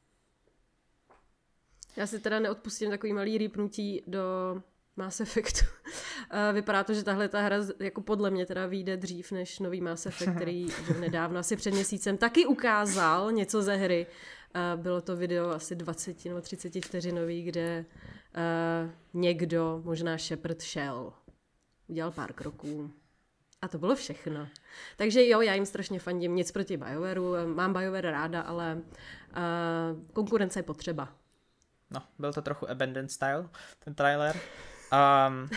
Já si teda neodpustím takový malý rýpnutí do Mass Effectu. Vypadá to, že tahle ta hra jako podle mě teda vyjde dřív než nový Mass Effect, který nedávno, asi před měsícem, taky ukázal něco ze hry. Bylo to video asi dvacet nebo třicet vteřinový, kde uh, někdo, možná Shepard, šel. Udělal pár kroků. A to bylo všechno. Takže jo, já jim strašně fandím, nic proti BioWareu, mám BioWare ráda, ale uh, konkurence je potřeba. No, byl to trochu Abandoned style, ten trailer. Um,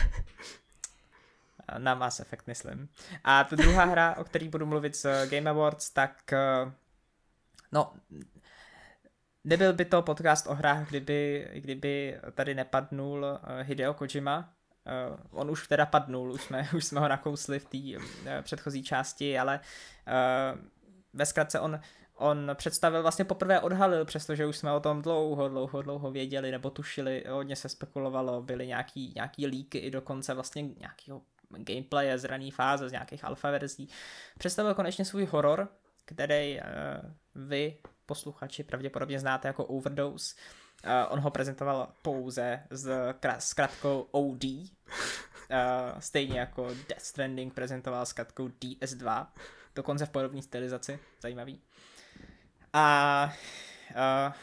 na Mass Effect, myslím. A ta druhá hra, o které budu mluvit z Game Awards, tak uh, no, nebyl by to podcast o hrách, kdyby, kdyby tady nepadnul uh, Hideo Kojima. Uh, on už teda padnul, už jsme, už jsme ho nakousli v té uh, předchozí části, ale uh, ve zkratce on On představil, vlastně poprvé odhalil, přestože už jsme o tom dlouho, dlouho, dlouho věděli nebo tušili, hodně se spekulovalo, byly nějaký, nějaký líky i dokonce vlastně nějakého gameplaye z rané fáze, z nějakých alfa verzí. Představil konečně svůj horor, který uh, vy, posluchači, pravděpodobně znáte jako Overdose. Uh, on ho prezentoval pouze s zkratkou O D, uh, stejně jako Death Stranding prezentoval zkratkou D S dva, dokonce v podobné stylizaci, zajímavý. A uh,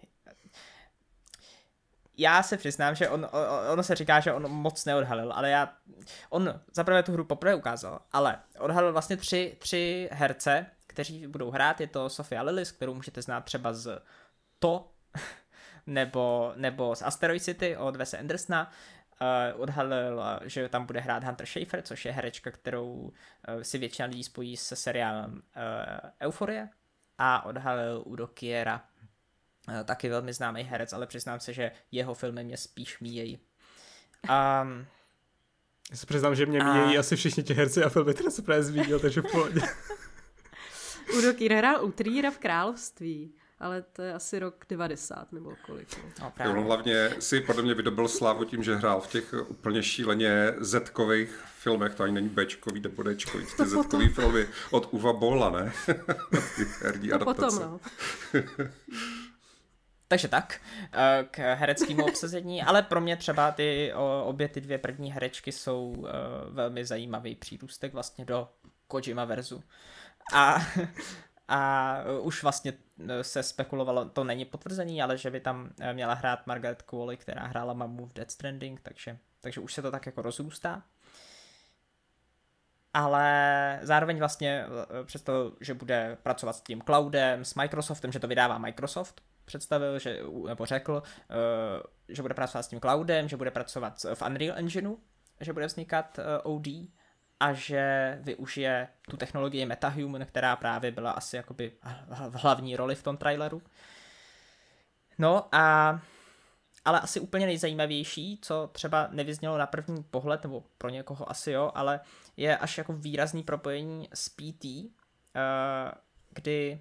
já se přiznám, že on, ono se říká, že on moc neodhalil, ale já, on zaprvé tu hru poprvé ukázal, ale odhalil vlastně tři, tři herce, kteří budou hrát, je to Sophia Lillis, kterou můžete znát třeba z To, nebo, nebo z Asteroid City od Wese Andersona. Uh, odhalil, že tam bude hrát Hunter Schafer, což je herečka, kterou uh, si většina lidí spojí se seriálem uh, Euphorie. A odhalil Udo Kiera, taky velmi známý herec, ale přiznám se, že jeho filmy mě spíš míjejí. Um, Já se přiznám, že mě míjejí a... asi všichni ti herci a filmy, které se právě zmínil, takže v pohodě. Udo Kier hrál u Trýra v Království, ale to je asi rok devadesát nebo kolik. No, no, hlavně si podle mě vydobil slávu tím, že hrál v těch úplně šíleně zetkových filmech, to ani není Bčkový nebo Dčkový, ty zetkový filmy od Uva Bolla, ne? Herní adaptace. Potom, no. Takže tak, k hereckému obsazení, ale pro mě třeba ty obě ty dvě první herečky jsou velmi zajímavý přírůstek vlastně do Kojima verzu. A... A už vlastně se spekulovalo, to není potvrzený, ale že by tam měla hrát Margaret Qualley, která hrála mamu v Death Stranding, takže, takže už se to tak jako rozrůstá. Ale zároveň vlastně představil, že bude pracovat s tím cloudem, s Microsoftem, že to vydává Microsoft, představil, že, nebo řekl, že bude pracovat s tím cloudem, že bude pracovat v Unreal Engineu, že bude vznikat O D, a že využije tu technologii MetaHuman, která právě byla asi jakoby v hlavní roli v tom traileru. No a ale asi úplně nejzajímavější, co třeba nevyznělo na první pohled, nebo pro někoho asi jo, ale je až jako výrazný propojení s P T, kdy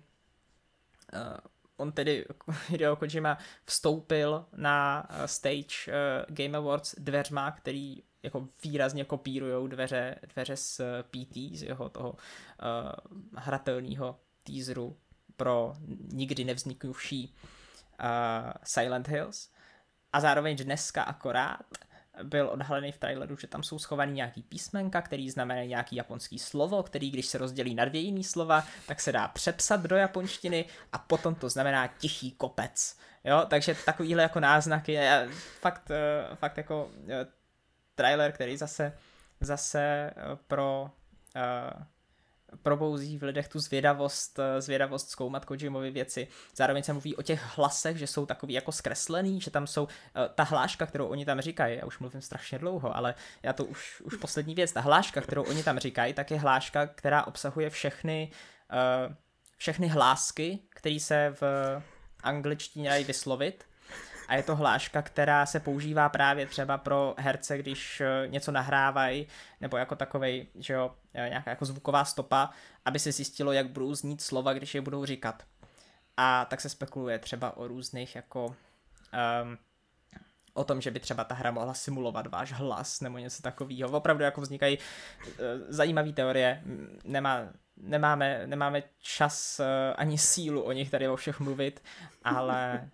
on tedy, Hideo Kojima, vstoupil na stage Game Awards dveřma, který jako výrazně kopírujou dveře, dveře z P T, z jeho toho uh, hratelného teaseru pro nikdy nevzniknuvší uh, Silent Hills. A zároveň dneska akorát byl odhalený v traileru, že tam jsou schovaný nějaký písmenka, který znamená nějaký japonský slovo, který když se rozdělí na dvě jiný slova, tak se dá přepsat do japonštiny a potom to znamená tichý kopec. Jo, takže takovýhle jako náznaky, fakt, fakt jako trailer, který zase, zase pro uh, probouzí v lidech tu zvědavost, zvědavost zkoumat Kojimovy věci. Zároveň se mluví o těch hlasech, že jsou takový jako zkreslený, že tam jsou uh, ta hláška, kterou oni tam říkají, já už mluvím strašně dlouho, ale já to už, už poslední věc, ta hláška, kterou oni tam říkají, tak je hláška, která obsahuje všechny, uh, všechny hlásky, které se v angličtině dají vyslovit. A je to hláška, která se používá právě třeba pro herce, když něco nahrávají, nebo jako takovej, že jo, nějaká jako zvuková stopa, aby se zjistilo, jak budou znít slova, když je budou říkat. A tak se spekuluje třeba o různých jako um, o tom, že by třeba ta hra mohla simulovat váš hlas, nebo něco takového. Opravdu jako vznikají uh, zajímavé teorie. Nemá, nemáme, nemáme čas uh, ani sílu o nich tady o všech mluvit, ale...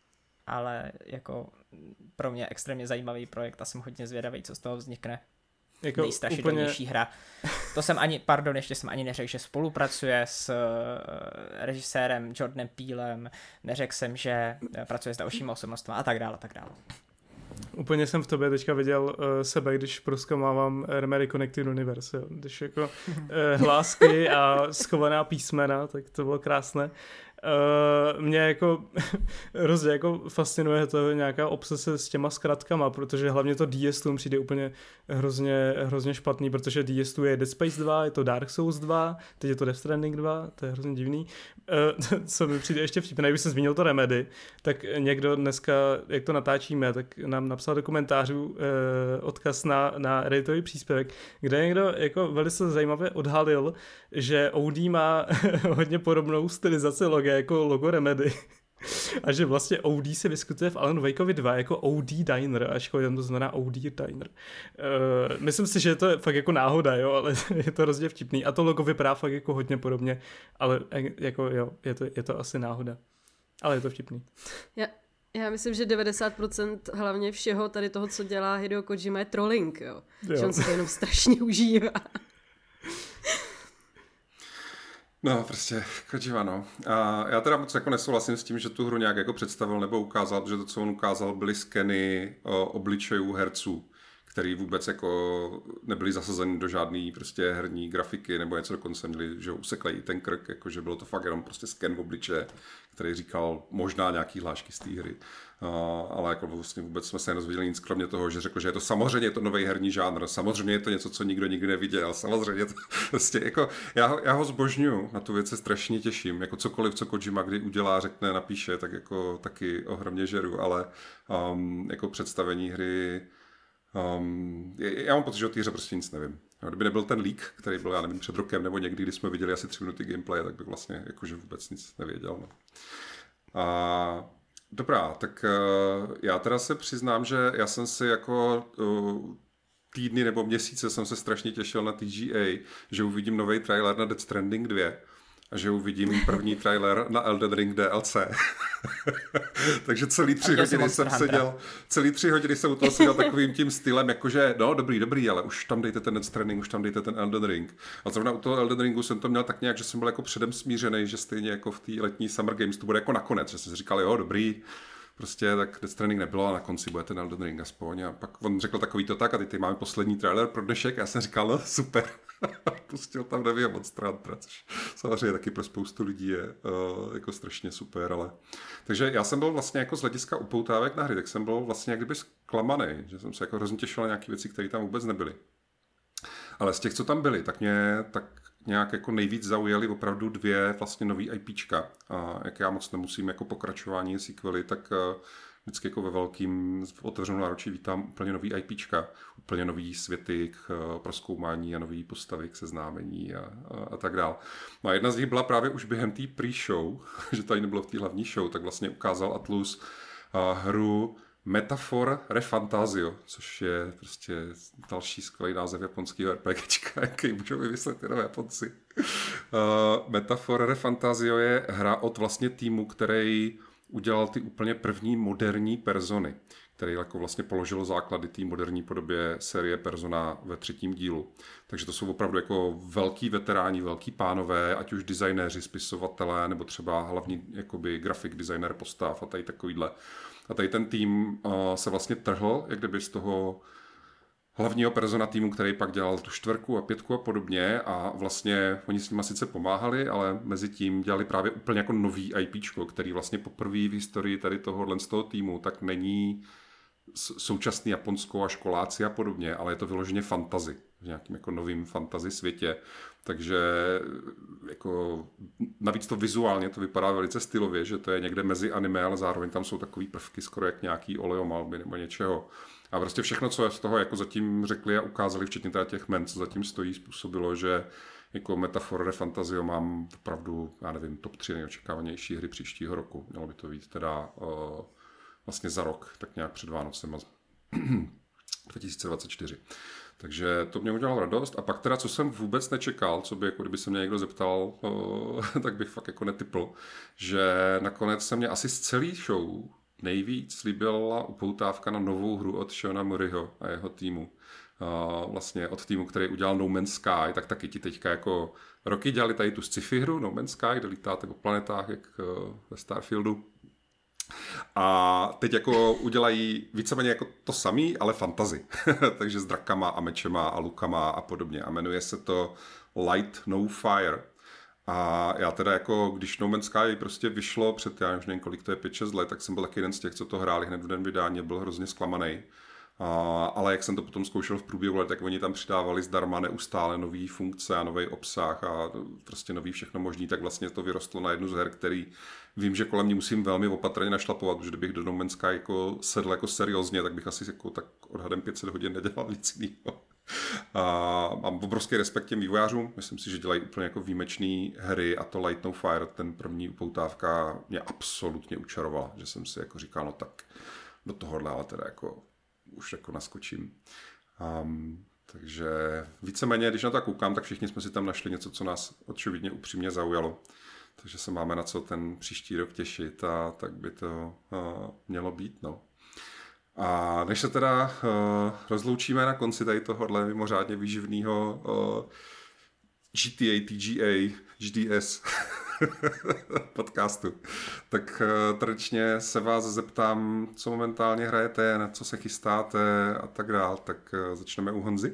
ale jako pro mě extrémně zajímavý projekt a jsem hodně zvědavý, co z toho vznikne. Jako nejstrašidelnější úplně... hra. To jsem ani, pardon, ještě jsem ani neřekl, že spolupracuje s uh, režisérem Jordanem Peelem, neřekl jsem, že pracuje s dalšími osobnostmi a tak dále, a tak dále. Úplně jsem v tobě teďka viděl uh, sebe, když prozkoumávám Remedy Connected Universe, jo. Když jako uh, hlásky a schovaná písmena, tak to bylo krásné. Uh, mě jako hrozně jako fascinuje to nějaká obsese s těma zkratkama, protože hlavně to D S two přijde úplně hrozně, hrozně špatný, protože D S two je Dead Space dva, je to Dark Souls dva, teď je to Death Stranding dva, to je hrozně divný. Uh, co mi přijde ještě vtipné, když jsem zmínil to Remedy, tak někdo dneska, jak to natáčíme, tak nám napsal do komentářů uh, odkaz na, na Redditový příspěvek, kde někdo jako velice zajímavě odhalil, že O D má hodně podobnou stylizaci loga jako logo Remedy. A že vlastně O D se vyskytuje v Alan Wakeovi dva jako O D Diner, ačkoliv tam to znamená O D Diner. Uh, myslím si, že je to fakt jako náhoda, jo, ale je to hrozně vtipný. A to logo vypadá fakt jako hodně podobně, ale jako jo, je to, je to asi náhoda. Ale je to vtipný. Já, já myslím, že devadesát procent hlavně všeho tady toho, co dělá Hideo Kojima, je trolling, jo. jo. Že on se to jenom strašně užívá. No, prostě Kojima, no. A já teda moc jako nesouhlasím s tím, že tu hru nějak jako představil nebo ukázal, protože to, co on ukázal, byly skeny o, obličejů herců, který vůbec jako nebyly zasazeny do žádný prostě herní grafiky nebo něco, dokonce měli, že useklej ten krk, jakože bylo to fakt jenom prostě sken v obličeje, který říkal možná nějaký hlášky z té hry. Uh, ale jako vlastně vůbec jsme se nedozvěděli nic kromě toho, že řekl, že je to samozřejmě je to nový herní žánr, samozřejmě je to něco, co nikdo nikdy neviděl, samozřejmě to prostě jako, já ho, já ho zbožňuju, na tu věc se strašně těším, jako cokoliv, co Kojima kdy udělá, řekne, napíše, tak jako taky ohromně žeru, ale um, jako představení hry, um, já mám pocit, že o té hře prostě nic nevím. Kdyby nebyl ten leak, který byl, já nevím, před rokem nebo někdy, kdy jsme viděli asi tři minuty gameplay, tak bych vlastně jakože vůbec nic nevěděl. No. A dobrá, tak uh, já teda se přiznám, že já jsem si jako uh, týdny nebo měsíce jsem se strašně těšil na T G A, že uvidím nový trailer na Death Stranding dva a že uvidím první trailer na Elden Ring D L C. Takže celý tři hodiny jsem seděl, celý tři hodiny jsem u toho seděl takovým tím stylem, jakože no dobrý, dobrý, ale už tam dejte ten Death Stranding, už tam dejte ten Elden Ring. A zrovna u toho Elden Ringu jsem to měl tak nějak, že jsem byl jako předem smířený, že stejně jako v té letní Summer Games to bude jako nakonec, že jsem si říkal, jo, dobrý, prostě tak Death Stranding nebylo a na konci bude ten Elden Ring aspoň. A pak on řekl takový to tak a teď tady máme poslední trailer pro dnešek a já jsem říkal, no super. Pustil tam nový Monster Hunter, což samozřejmě taky pro spoustu lidí je uh, jako strašně super, ale... Takže já jsem byl vlastně jako z hlediska upoutávek na hry, tak jsem byl vlastně jak kdyby zklamaný, že jsem se jako hrozně těšil na nějaké věci, které tam vůbec nebyly. Ale z těch, co tam byly, tak mě tak nějak jako nejvíc zaujaly opravdu dvě vlastně nový IPčka. A jak já moc nemusím jako pokračování sequely, tak uh, vždycky jako ve velkým otevřenou náručí vítám úplně nový IPčka, úplně nový světy k prozkoumání a nový postavy k seznámení a, a, a tak dál. No a jedna z nich byla právě už během té pre-show, že to ani nebylo v té hlavní show, tak vlastně ukázal Atlus a, hru Metaphor Refantasio, což je prostě další skvělý název japonského RPGčka, jaký můžou vymyslet jenom Japonci. Uh, Metaphor Refantasio je hra od vlastně týmu, který udělal ty úplně první moderní Persony, který jako vlastně položil základy té moderní podobě série Persona ve třetím dílu. Takže to jsou opravdu jako velký veteráni, velký pánové, ať už designéři, spisovatelé, nebo třeba hlavní jakoby grafik designer postav a tady takovýhle. A tady ten tým uh, se vlastně trhl, jak kdyby z toho hlavního Persona týmu, který pak dělal tu čtvrku a pětku a podobně a vlastně oni s nima sice pomáhali, ale mezi tím dělali právě úplně jako nový IPčko, který vlastně poprvé v historii tady tohohle z toho týmu tak není současný Japonsko a školáci a podobně, ale je to vyloženě fantasy, v nějakým jako novým fantasy světě. Takže jako navíc to vizuálně to vypadá velice stylově, že to je někde mezi anime, ale zároveň tam jsou takový prvky skoro jak nějaký oleomalby nebo něčeho. A prostě všechno, co z toho jako zatím řekli a ukázali, včetně teda těch men, co zatím stojí, způsobilo, že jako Metaphor Refantasio mám opravdu, já nevím, top tři nejočekávanější hry příštího roku. Mělo by to být teda uh, vlastně za rok, tak nějak před Vánocem dva tisíce dvacet čtyři. Takže to mě udělalo radost. A pak teda, co jsem vůbec nečekal, co by, jako kdyby se mě někdo zeptal, uh, tak bych fakt jako netypl, že nakonec se mě asi z celý show nejvíc líbila upoutávka na novou hru od Shona Moriho a jeho týmu. Uh, vlastně od týmu, který udělal No Man's Sky, tak taky ti teďka jako roky dělali tady tu sci-fi hru No Man's Sky, kde lítáte po planetách, jak uh, ve Starfieldu. A teď jako udělají víceméně jako to samý, ale fantasy. Takže s drakama a mečema a lukama a podobně. A jmenuje se to Light No Fire. A já teda jako, když No Man's Sky prostě vyšlo před, já už nevím, kolik to je, pět šest let, tak jsem byl taky jeden z těch, co to hráli hned v den vydání, byl hrozně zklamaný. A, ale jak jsem to potom zkoušel v průběhu let, tak oni tam přidávali zdarma neustále nový funkce a nový obsah a prostě nový všechno možný, tak vlastně to vyrostlo na jednu z her, který vím, že kolem ní musím velmi opatrně našlapovat, protože kdybych do No Man's Sky jako sedl jako seriózně, tak bych asi jako tak odhadem pět set hodin nedělal nic jiného. A mám obrovský respekt těm vývojářům, myslím si, že dělají úplně jako výjimečný hry a to Light No Fire, ten první upoutávka mě absolutně učarovala, že jsem si jako říkal, no tak do tohohle, ale teda jako už jako naskočím. Um, takže víceméně, když na to koukám, tak všichni jsme si tam našli něco, co nás očividně upřímně zaujalo. Takže se máme na co ten příští rok těšit a tak by to uh, mělo být, no. A než se teda uh, rozloučíme na konci tady tohohle mimořádně výživného uh, G T A, T G A, G D S podcastu, tak uh, tradičně se vás zeptám, co momentálně hrajete, na co se chystáte a tak dál. Tak uh, začneme u Honzy.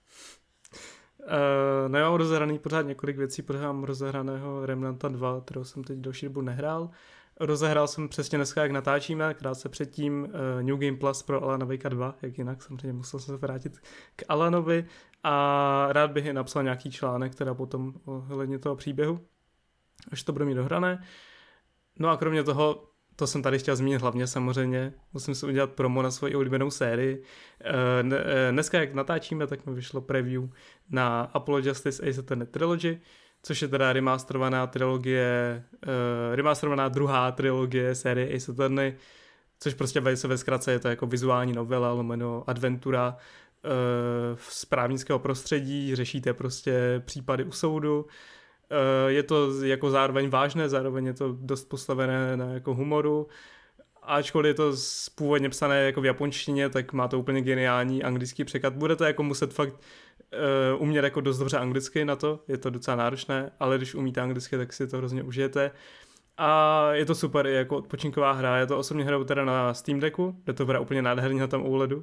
Uh, no já mám rozehraný pořád několik věcí, pořád mám rozehraného Remnanta dva, kterého jsem teď další dobu nehrál. Rozehrál jsem přesně dneska, jak natáčíme, krátce předtím uh, New Game Plus pro Alana Wakea dva, jak jinak, samozřejmě musel jsem se vrátit k Alanovi a rád bych i napsal nějaký článek, teda potom ohledně toho příběhu, až to bude mít dohrané. No a kromě toho, to jsem tady chtěl zmínit hlavně samozřejmě, musím si udělat promo na svoji oblíbenou sérii. Uh, dneska, jak natáčíme, tak mi vyšlo preview na Apollo Justice Ace Attorney Trilogy, což je teda remasterovaná trilogie, uh, remasterovaná druhá trilogie série Ace Attorney, což prostě velice ve zkratce je to jako vizuální novela, lomeno adventura uh, z právnického prostředí, řešíte prostě případy u soudu. Uh, je to jako zároveň vážné, zároveň je to dost postavené na jako humoru. Ačkoliv je to původně psané jako v japonštině, tak má to úplně geniální anglický překlad. Budete jako muset fakt uh, umět jako dost dobře anglicky na to, je to docela náročné, ale když umíte anglicky, tak si to hrozně užijete. A je to super, je jako odpočinková hra, je to osobně hraju teda na Steam Decku, kde to bude úplně nádherně na tom O L E Du.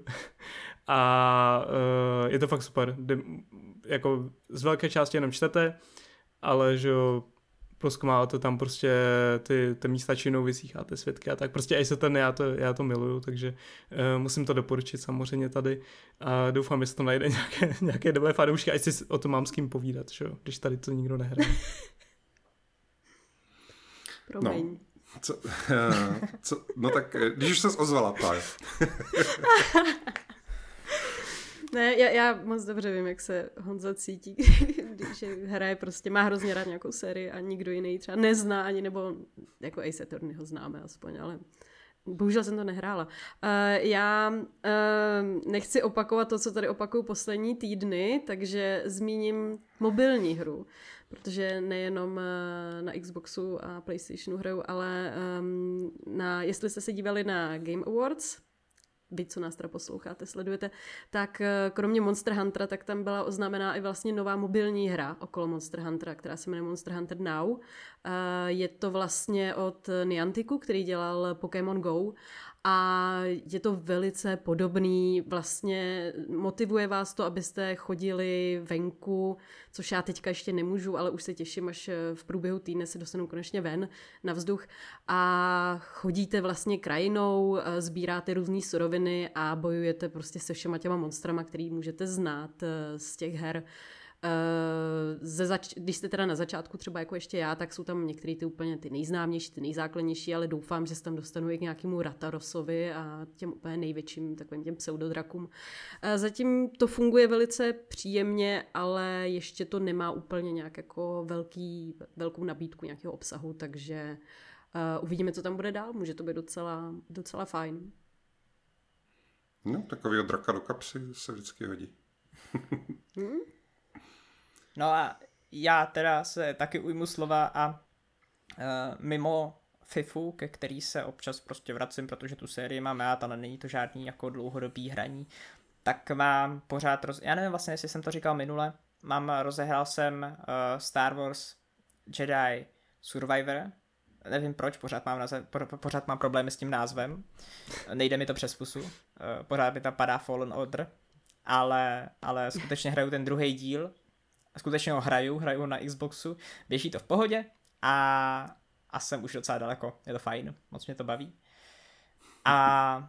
A uh, je to fakt super, De, jako z velké části jenom čtete, ale že jo, prozkoumáváte tam prostě ty, ty místa činou, vysícháte svědky a tak. Prostě Ace Attorney, já to, já to miluju, takže uh, musím to doporučit samozřejmě tady a doufám, že se to najde nějaké, nějaké dobré fanoušky, ať si o tom mám s kým povídat, že jo, když tady to nikdo nehraje. Promiň. Co, co, no tak, když už ses ozvala, tak. Ne, já, já moc dobře vím, jak se Honza cítí, když hraje prostě, má hrozně rád nějakou sérii a nikdo jiný třeba nezná ani, nebo jako Ace Attorney ho známe aspoň, ale bohužel jsem to nehrála. Uh, já uh, nechci opakovat to, co tady opakuju poslední týdny, takže zmíním mobilní hru, protože nejenom na Xboxu a PlayStationu hraju, ale um, na, jestli jste se dívali na Game Awards, vy, co nás teda posloucháte, sledujete, tak kromě Monster Huntera, tak tam byla oznámená i vlastně nová mobilní hra okolo Monster Huntera, která se jmenuje Monster Hunter Now. Je to vlastně od Nianticu, který dělal Pokémon Go a je to velice podobný, vlastně motivuje vás to, abyste chodili venku, což já teďka ještě nemůžu, ale už se těším, až v průběhu týdne se dostanu konečně ven na vzduch a chodíte vlastně krajinou, sbíráte různý suroviny a bojujete prostě se všema těma monstrama, který můžete znát z těch her. Ze zač- když jste teda na začátku třeba jako ještě já, tak jsou tam některé ty úplně ty nejznámější, ty nejzákladnější, ale doufám, že se tam dostanu i k nějakému Ratarosovi a těm úplně největším takovým těm pseudodrakům. Zatím to funguje velice příjemně, ale ještě to nemá úplně nějak jako velký, velkou nabídku nějakého obsahu, takže uh, uvidíme, co tam bude dál. Může to být docela, docela fajn. No, takovýho draka do kapsy se vždycky hodí. hmm? No a já teda se taky ujmu slova a uh, mimo FIFU, ke který se občas prostě vracím, protože tu sérii mám rád, ale není to žádný jako dlouhodobý hraní, tak mám pořád, roz... já nevím vlastně, jestli jsem to říkal minule, mám, rozehrál jsem uh, Star Wars Jedi Survivor, nevím proč, pořád mám, naze... po, pořád mám problémy s tím názvem, nejde mi to přes pusu, uh, pořád mi tam padá Fallen Order, ale, ale skutečně hraju ten druhý díl, skutečně ho hraju, hraju ho na Xboxu, běží to v pohodě a, a jsem už docela daleko, je to fajn, moc mě to baví. A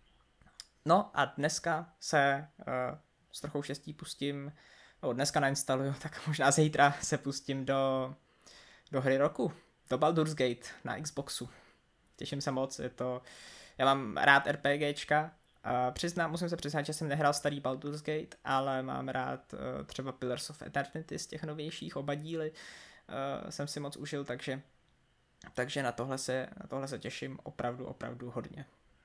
no a dneska se uh, s trochou štěstí pustím, no dneska nainstaluju, tak možná zítra se pustím do, do hry roku, do Baldur's Gate na Xboxu. Těším se moc, je to, já mám rád RPGčka, Uh, přiznám, musím se přiznat, že jsem nehrál starý Baldur's Gate, ale mám rád uh, třeba Pillars of Eternity z těch novějších, oba díly uh, jsem si moc užil, takže, takže na, tohle se, na tohle se těším opravdu, opravdu hodně.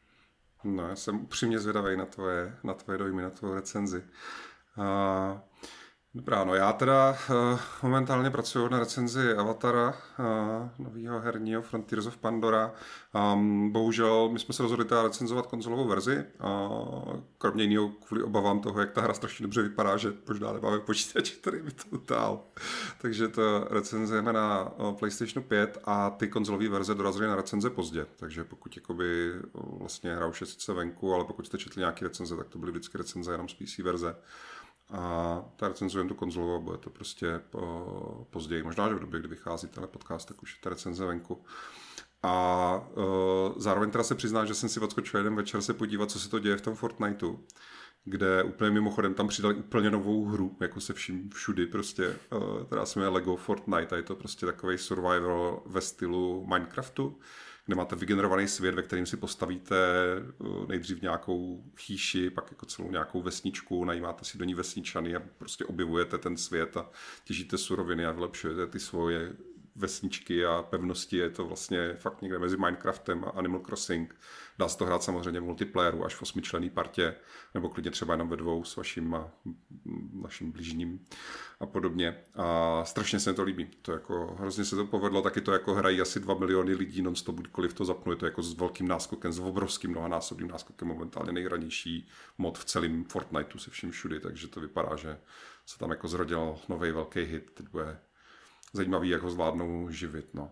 No, já jsem upřímně zvědavý na tvoje, na tvoje dojmy, na tvou recenzi. Uh... Dobrá, no já teda uh, momentálně pracuji na recenzi Avatara, uh, nového herního Frontiers of Pandora. Um, bohužel my jsme se rozhodli teda recenzovat konzolovou verzi, uh, kromě jiného kvůli obavám toho, jak ta hra strašně dobře vypadá, že možná nemáme počítač, který by to utál. Takže to recenzujeme na uh, PlayStationu pět a ty konzolové verze dorazily na recenze pozdě. Takže pokud jakoby uh, vlastně hra už je sice venku, ale pokud jste četli nějaký recenze, tak to byly vždycky recenze jenom z P C verze. A ta recenzujeme tu konzolovou, bude to prostě po, později. Možná, že v době, kdy vychází tenhle podcast, tak už je ta recenze venku. A uh, zároveň teda se přiznám, že jsem si odskočil jeden večer se podívat, co se to děje v tom Fortniteu, kde úplně mimochodem tam přidali úplně novou hru, jako se vším všudy prostě, uh, která se jmenuje Lego Fortnite a je to prostě takovej survival ve stylu Minecraftu, kde máte vygenerovaný svět, ve kterým si postavíte nejdřív nějakou chýši, pak jako celou nějakou vesničku, najímáte si do ní vesničany a prostě objevujete ten svět a těžíte suroviny a vylepšujete ty svoje vesničky a pevnosti. Je to vlastně fakt někde mezi Minecraftem a Animal Crossing. Dá se to hrát samozřejmě v multiplayeru až v osmičlenný partě, nebo klidně třeba jenom ve dvou s vaším a naším blížním a podobně. A strašně se mi to líbí. To jako, hrozně se to povedlo, taky to jako hrají asi dva miliony lidí non-stop, kdykoliv to zapnu. Je to jako s velkým náskokem, s obrovským mnohanásobným náskokem, momentálně nejhranější mod v celém Fortniteu se vším všudy, takže to vypadá, že se tam jako zrodil nový velký hit. Teď bude zajímavý, jak ho zvládnou živit. No.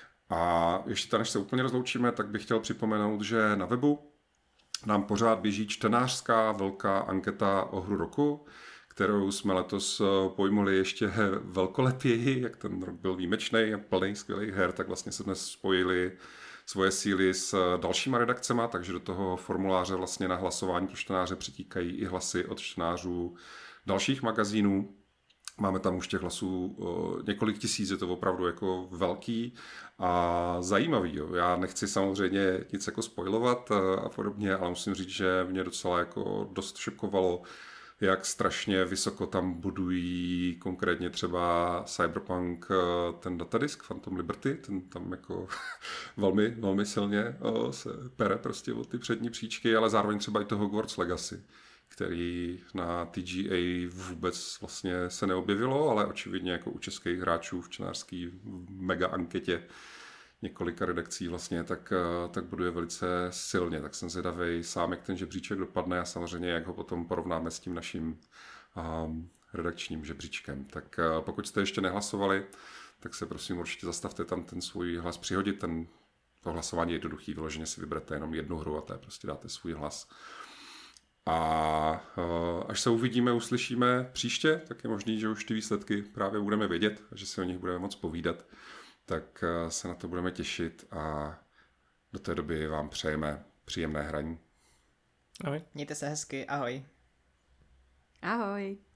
A ještě než se úplně rozloučíme, tak bych chtěl připomenout, že na webu nám pořád běží čtenářská velká anketa o hru roku, kterou jsme letos pojmuli ještě velkolepěji, jak ten rok byl výjimečný a plný skvělých her, tak vlastně jsme spojili svoje síly s dalšíma redakcema, takže do toho formuláře vlastně na hlasování pro čtenáře přitíkají i hlasy od čtenářů dalších magazínů. Máme tam už těch hlasů uh, několik tisíc, je to opravdu jako velký a zajímavý. Jo. Já nechci samozřejmě nic jako spoilovat uh, a podobně, ale musím říct, že mě docela jako dost šokovalo, jak strašně vysoko tam budují konkrétně třeba Cyberpunk, ten datadisk Phantom Liberty, ten tam jako velmi, velmi silně uh, se pere prostě o ty přední příčky, ale zároveň třeba i to Hogwarts Legacy, který na T G A vůbec vlastně se neobjevilo, ale očividně jako u českých hráčů v čtenářské mega anketě několika redakcí vlastně, tak, tak buduje velice silně. Tak jsem zvědavej sám, jak ten žebříček dopadne a samozřejmě, jak ho potom porovnáme s tím naším um, redakčním žebříčkem. Tak uh, pokud jste ještě nehlasovali, tak se prosím určitě zastavte tam ten svůj hlas přihodit. Ten, to hlasování je jednoduchý, vyloženě si vyberete jenom jednu hru a té prostě dáte svůj hlas. A až se uvidíme, uslyšíme příště, tak je možný, že už ty výsledky právě budeme vědět a že si o nich budeme moc povídat. Tak se na to budeme těšit a do té doby vám přejeme příjemné hraní. Ahoj. Mějte se hezky, ahoj. Ahoj.